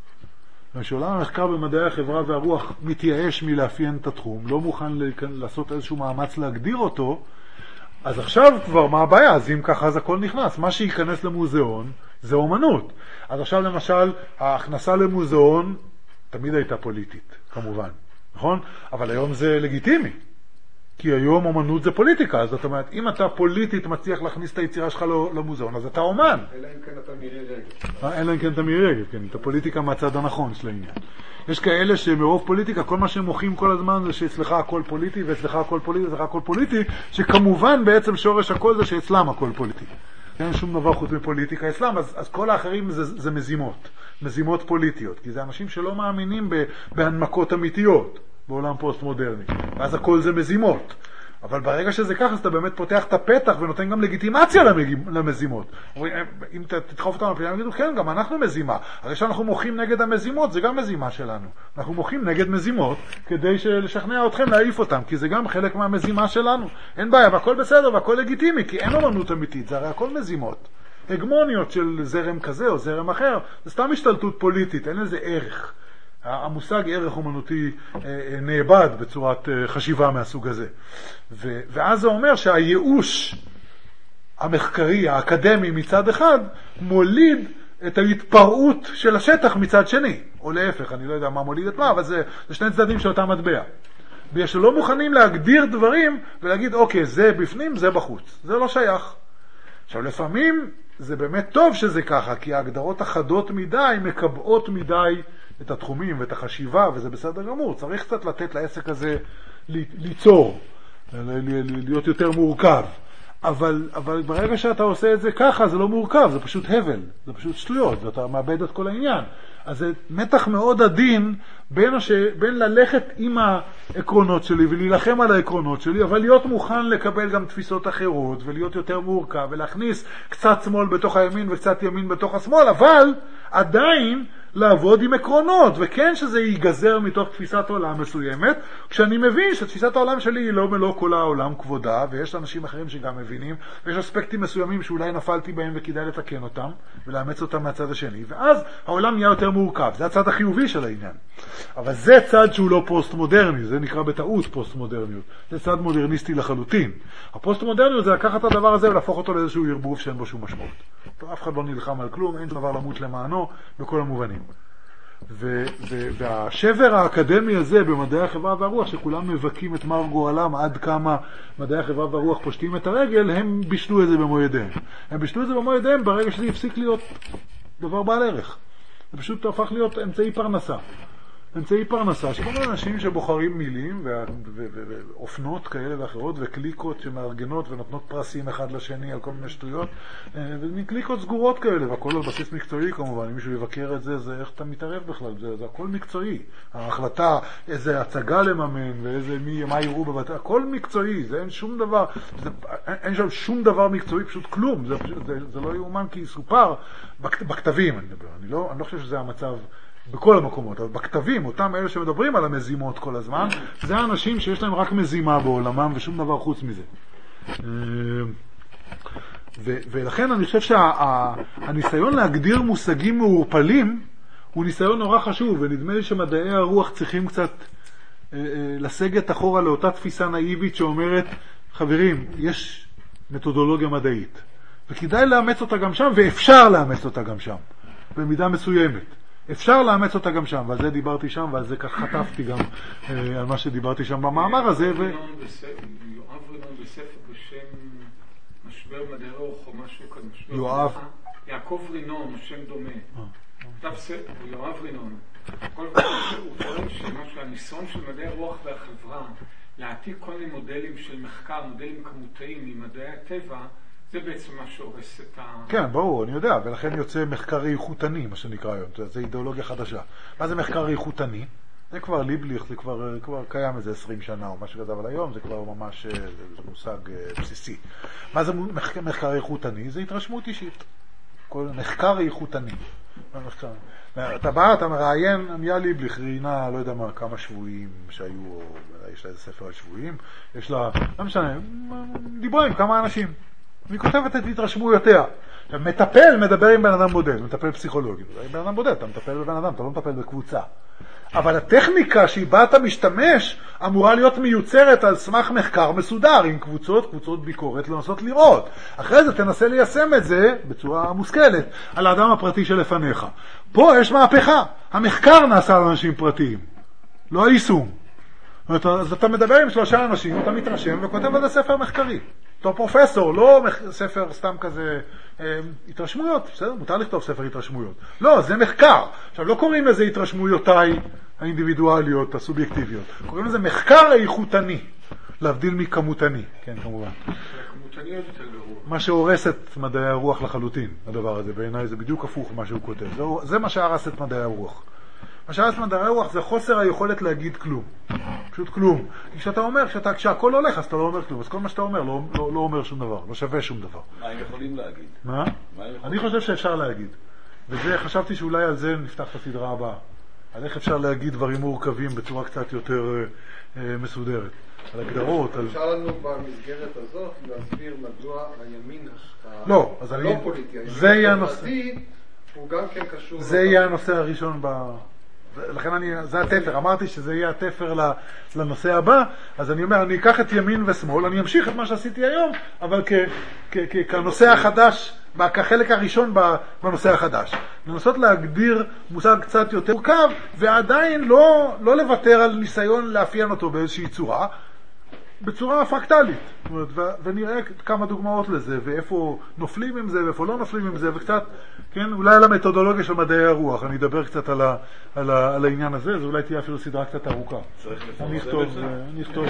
שעולם המחקר במדעי החברה והרוח מתייאש מלאפיין את התחום, לא מוכן לעשות איזשהו מאמץ להגדיר אותו, אז עכשיו כבר מה הבעיה? אז אם ככה אז הכל נכנס. מה שייכנס למוזיאון זה אומנות. אז עכשיו למשל ההכנסה למוזיאון תמיד הייתה פוליטית, כמובן. נכון? אבל היום זה לגיטימי. כי היום אומנות זה פוליטיקה, אז זאת אומרת, אם אתה פוליטית מצליח להכניס את היצירה שלך למוזיאון, אז אתה אומן. אלא אם כן אתה מירי רגב. אלא אם כן אתה מירי רגב, כן, אתה פוליטיקה מהצד הנכון של העניין. יש כאלה שמרוב פוליטיקה, כל מה שהם מוחים כל הזמן זה שאצלך הכל פוליטי, ואצלך הכל פוליטי, ואצלך הכל פוליטי, שכמובן בעצם שורש הכל זה שאצלם הכל פוליטי. אין שום דבר חוץ מפוליטיקה אצלם, אז כל האחרים זה מזימות פוליטיות, כי זה אנשים שלא מאמינים בהנמקות אמיתיות. בעולם פוסט-מודרני. ואז הכל זה מזימות. אבל ברגע שזה ככה, אז אתה באמת פותח את הפתח ונותן גם לגיטימציה למזימות. אם תדחוף אותנו לפני, יגידו, כן, גם אנחנו מזימה. הרי שאנחנו מוחים נגד המזימות, זה גם מזימה שלנו. אנחנו מוחים נגד מזימות כדי לשכנע אתכם להעיף אותם, כי זה גם חלק מהמזימה שלנו. אין בעיה, והכל בסדר, והכל לגיטימי, כי אין אומנות אמיתית, זה הרי הכל מזימות. הגמוניות של זרם כזה או זרם אחר, זה סתם השתלטות פוליטית, אין לזה ערך. המושג ערך אומנותי נאבד בצורת חשיבה מהסוג הזה. ואז זה אומר שהייאוש המחקרי, האקדמי מצד אחד, מוליד את ההתפרעות של השטח מצד שני. או להפך, אני לא יודע מה מוליד את מה, אבל זה שני צדדים של אותה מטבע. בגלל שלא מוכנים להגדיר דברים ולהגיד, אוקיי, זה בפנים, זה בחוץ. זה לא שייך. עכשיו, לפעמים זה באמת טוב שזה ככה, כי ההגדרות החדות מדי מקבעות מדי את התחומים ואת החשיבה, וזה בסדר גמור. צריך קצת לתת לעסק הזה ליצור, להיות יותר מורכב. אבל ברגע שאתה עושה את זה ככה, זה לא מורכב, זה פשוט הבל, זה פשוט שטויות, ואתה מאבד את כל העניין. אז זה מתח מאוד עדין בין ללכת עם העקרונות שלי ולהילחם על העקרונות שלי, אבל להיות מוכן לקבל גם תפיסות אחרות ולהיות יותר מורכב ולהכניס קצת שמאל בתוך הימין וקצת ימין בתוך השמאל, אבל עדיין לעבוד עם עקרונות, וכן שזה ייגזר מתוך תפיסת עולם מסוימת, כשאני מבין שתפיסת העולם שלי היא לא מלוא כל העולם כבודה, ויש אנשים אחרים שגם מבינים, ויש אספקטים מסוימים שאולי נפלתי בהם וכדאי לתקן אותם, ולאמץ אותם מהצד השני, ואז העולם נהיה יותר מורכב, זה הצד החיובי של העניין. אבל זה צד שהוא לא פוסט-מודרני, זה נקרא בטעות פוסט-מודרניות, זה צד מודרניסטי לחלוטין. הפוסט-מודרניות זה לקחת את הדבר הזה ולהפוך אותו לאיזשהו ערבוב שאין בו שום משמעות. אף אחד לא נלחם על כלום, אין דבר למות למענו בכל המובנים. והשבר האקדמי הזה במדעי החברה והרוח, שכולם מבקים את מר גורלם עד כמה מדעי החברה והרוח פושטים את הרגל, הם בישלו את זה במו ידיהם. הם בישלו את זה במו ידיהם ברגע שזה הפסיק להיות דבר בעל ערך. זה פשוט הפך להיות אמצעי פרנסה. אמצעי פרנסה, שכל מיני אנשים שבוחרים מילים ואופנות כאלה ואחרות וקליקות שמארגנות ונותנות פרסים אחד לשני על כל מיני שטויות, וקליקות סגורות כאלה, והכל על בסיס מקצועי כמובן. אם מישהו יבקר את זה, זה איך אתה מתערב בכלל, זה הכל מקצועי. ההחלטה, איזה הצגה לממן ואיזה מה יראו בבתי, הכל מקצועי, זה אין שום דבר, אין שם שום דבר מקצועי, פשוט כלום, זה לא יאומן כי יסופר בכתבים, אני מדבר. אני לא חושב שזה המצב בכל המקומות, אבל בכתבים, אותם אלה שמדברים על המזימות כל הזמן, זה האנשים שיש להם רק מזימה בעולמם ושום דבר חוץ מזה. ולכן אני חושב שהניסיון להגדיר מושגים מעורפלים הוא ניסיון נורא חשוב, ונדמה לי שמדעי הרוח צריכים קצת לסגת אחורה לאותה תפיסה נאיבית שאומרת, חברים, יש מתודולוגיה מדעית, וכדאי לאמץ אותה גם שם, ואפשר לאמץ אותה גם שם, במידה מסוימת. אפשר לאמץ אותה גם שם, ועל זה דיברתי שם, ועל זה כך חטפתי גם על מה שדיברתי שם במאמר הזה. יואב רינון בספר בשם משבר מדעי הרוח או משהו כזה. יואב? יעקב רינון, השם דומה. יואב רינון. כל פעם הוא טוען שהניסיון של מדעי הרוח והחברה להעתיק כל מיני מודלים של מחקר, מודלים כמותיים ממדעי הטבע, זה בעצם מה שהורס את כן, ברור, אני יודע, ולכן יוצא מחקר איכותני, מה שנקרא היום, זה אידיאולוגיה חדשה. מה זה מחקר איכותני? זה כבר ליבליך, זה כבר קיים איזה 20 שנה או משהו כזה, אבל היום זה כבר ממש זה מושג בסיסי. מה זה מחקר איכותני? זה התרשמות אישית. כל מחקר איכותני. אתה בא, אתה מראיין, עמיה ליבליך ראיינה, לא יודע מה, כמה שבועים שהיו, יש לה איזה ספר על שבועים, יש לה, לא משנה, דיברו עם כמה אנשים. היא כותבת את התרשמויותיה. מטפל מדבר עם בן אדם בודד, מטפל פסיכולוגי. בן אדם בודד, אתה מטפל בבן אדם, אתה לא מטפל בקבוצה. אבל הטכניקה שבה אתה משתמש אמורה להיות מיוצרת על סמך מחקר מסודר, עם קבוצות ביקורת לנסות לראות. אחרי זה תנסה ליישם את זה בצורה מושכלת על האדם הפרטי שלפניך. פה יש מהפכה. המחקר נעשה על אנשים פרטיים, לא היישום. אז אתה מדבר עם 3 אנשים, אתה מתרשם וכותב על זה ספר מחקרי. אתה פרופסור, לא ספר סתם כזה התרשמויות, בסדר? מותר לכתוב ספר התרשמויות. לא, זה מחקר. עכשיו, לא קוראים לזה התרשמויותיי האינדיבידואליות, הסובייקטיביות. קוראים לזה מחקר איכותני, להבדיל מכמותני, כן, כמובן. הכמותני יותר גרוע. מה שהורס את מדעי הרוח לחלוטין, הדבר הזה, בעיניי זה בדיוק הפוך מה שהוא כותב. זה מה שהרס את מדעי הרוח. מה שהרס מדעי הרוח זה חוסר היכולת להגיד כלום. פשוט כלום. כי כשאתה אומר, כשהכל הולך, אז אתה לא אומר כלום. אז כל מה שאתה אומר לא אומר שום דבר, לא שווה שום דבר. מה הם יכולים להגיד? מה? אני חושב שאפשר להגיד. וזה, חשבתי שאולי על זה נפתח את הסדרה הבאה. על איך אפשר להגיד דברים מורכבים בצורה קצת יותר מסודרת. על הגדרות. אפשר לנו במסגרת הזאת להסביר מדוע הימין לא פוליטי, הימין החברתי הוא גם כן קשור. זה יהיה הנושא הראשון לכן זה התפר, אמרתי שזה יהיה התפר לנושא הבא, אז אני אומר, אני אקח את ימין ושמאל, אני אמשיך את מה שעשיתי היום, אבל כנושא החדש, כחלק הראשון בנושא החדש. לנסות להגדיר מושג קצת יותר מורכב, ועדיין לא לוותר על ניסיון לאפיין אותו באיזושהי צורה, בצורה פרקטלית. ונראה כמה דוגמאות לזה, ואיפה נופלים עם זה, ואיפה לא נופלים עם זה, וקצת, כן, אולי על המתודולוגיה של מדעי הרוח, אני אדבר קצת על העניין הזה, זה אולי תהיה אפילו סדרה קצת ארוכה. צריך לפרסם את זה? אני אכתוב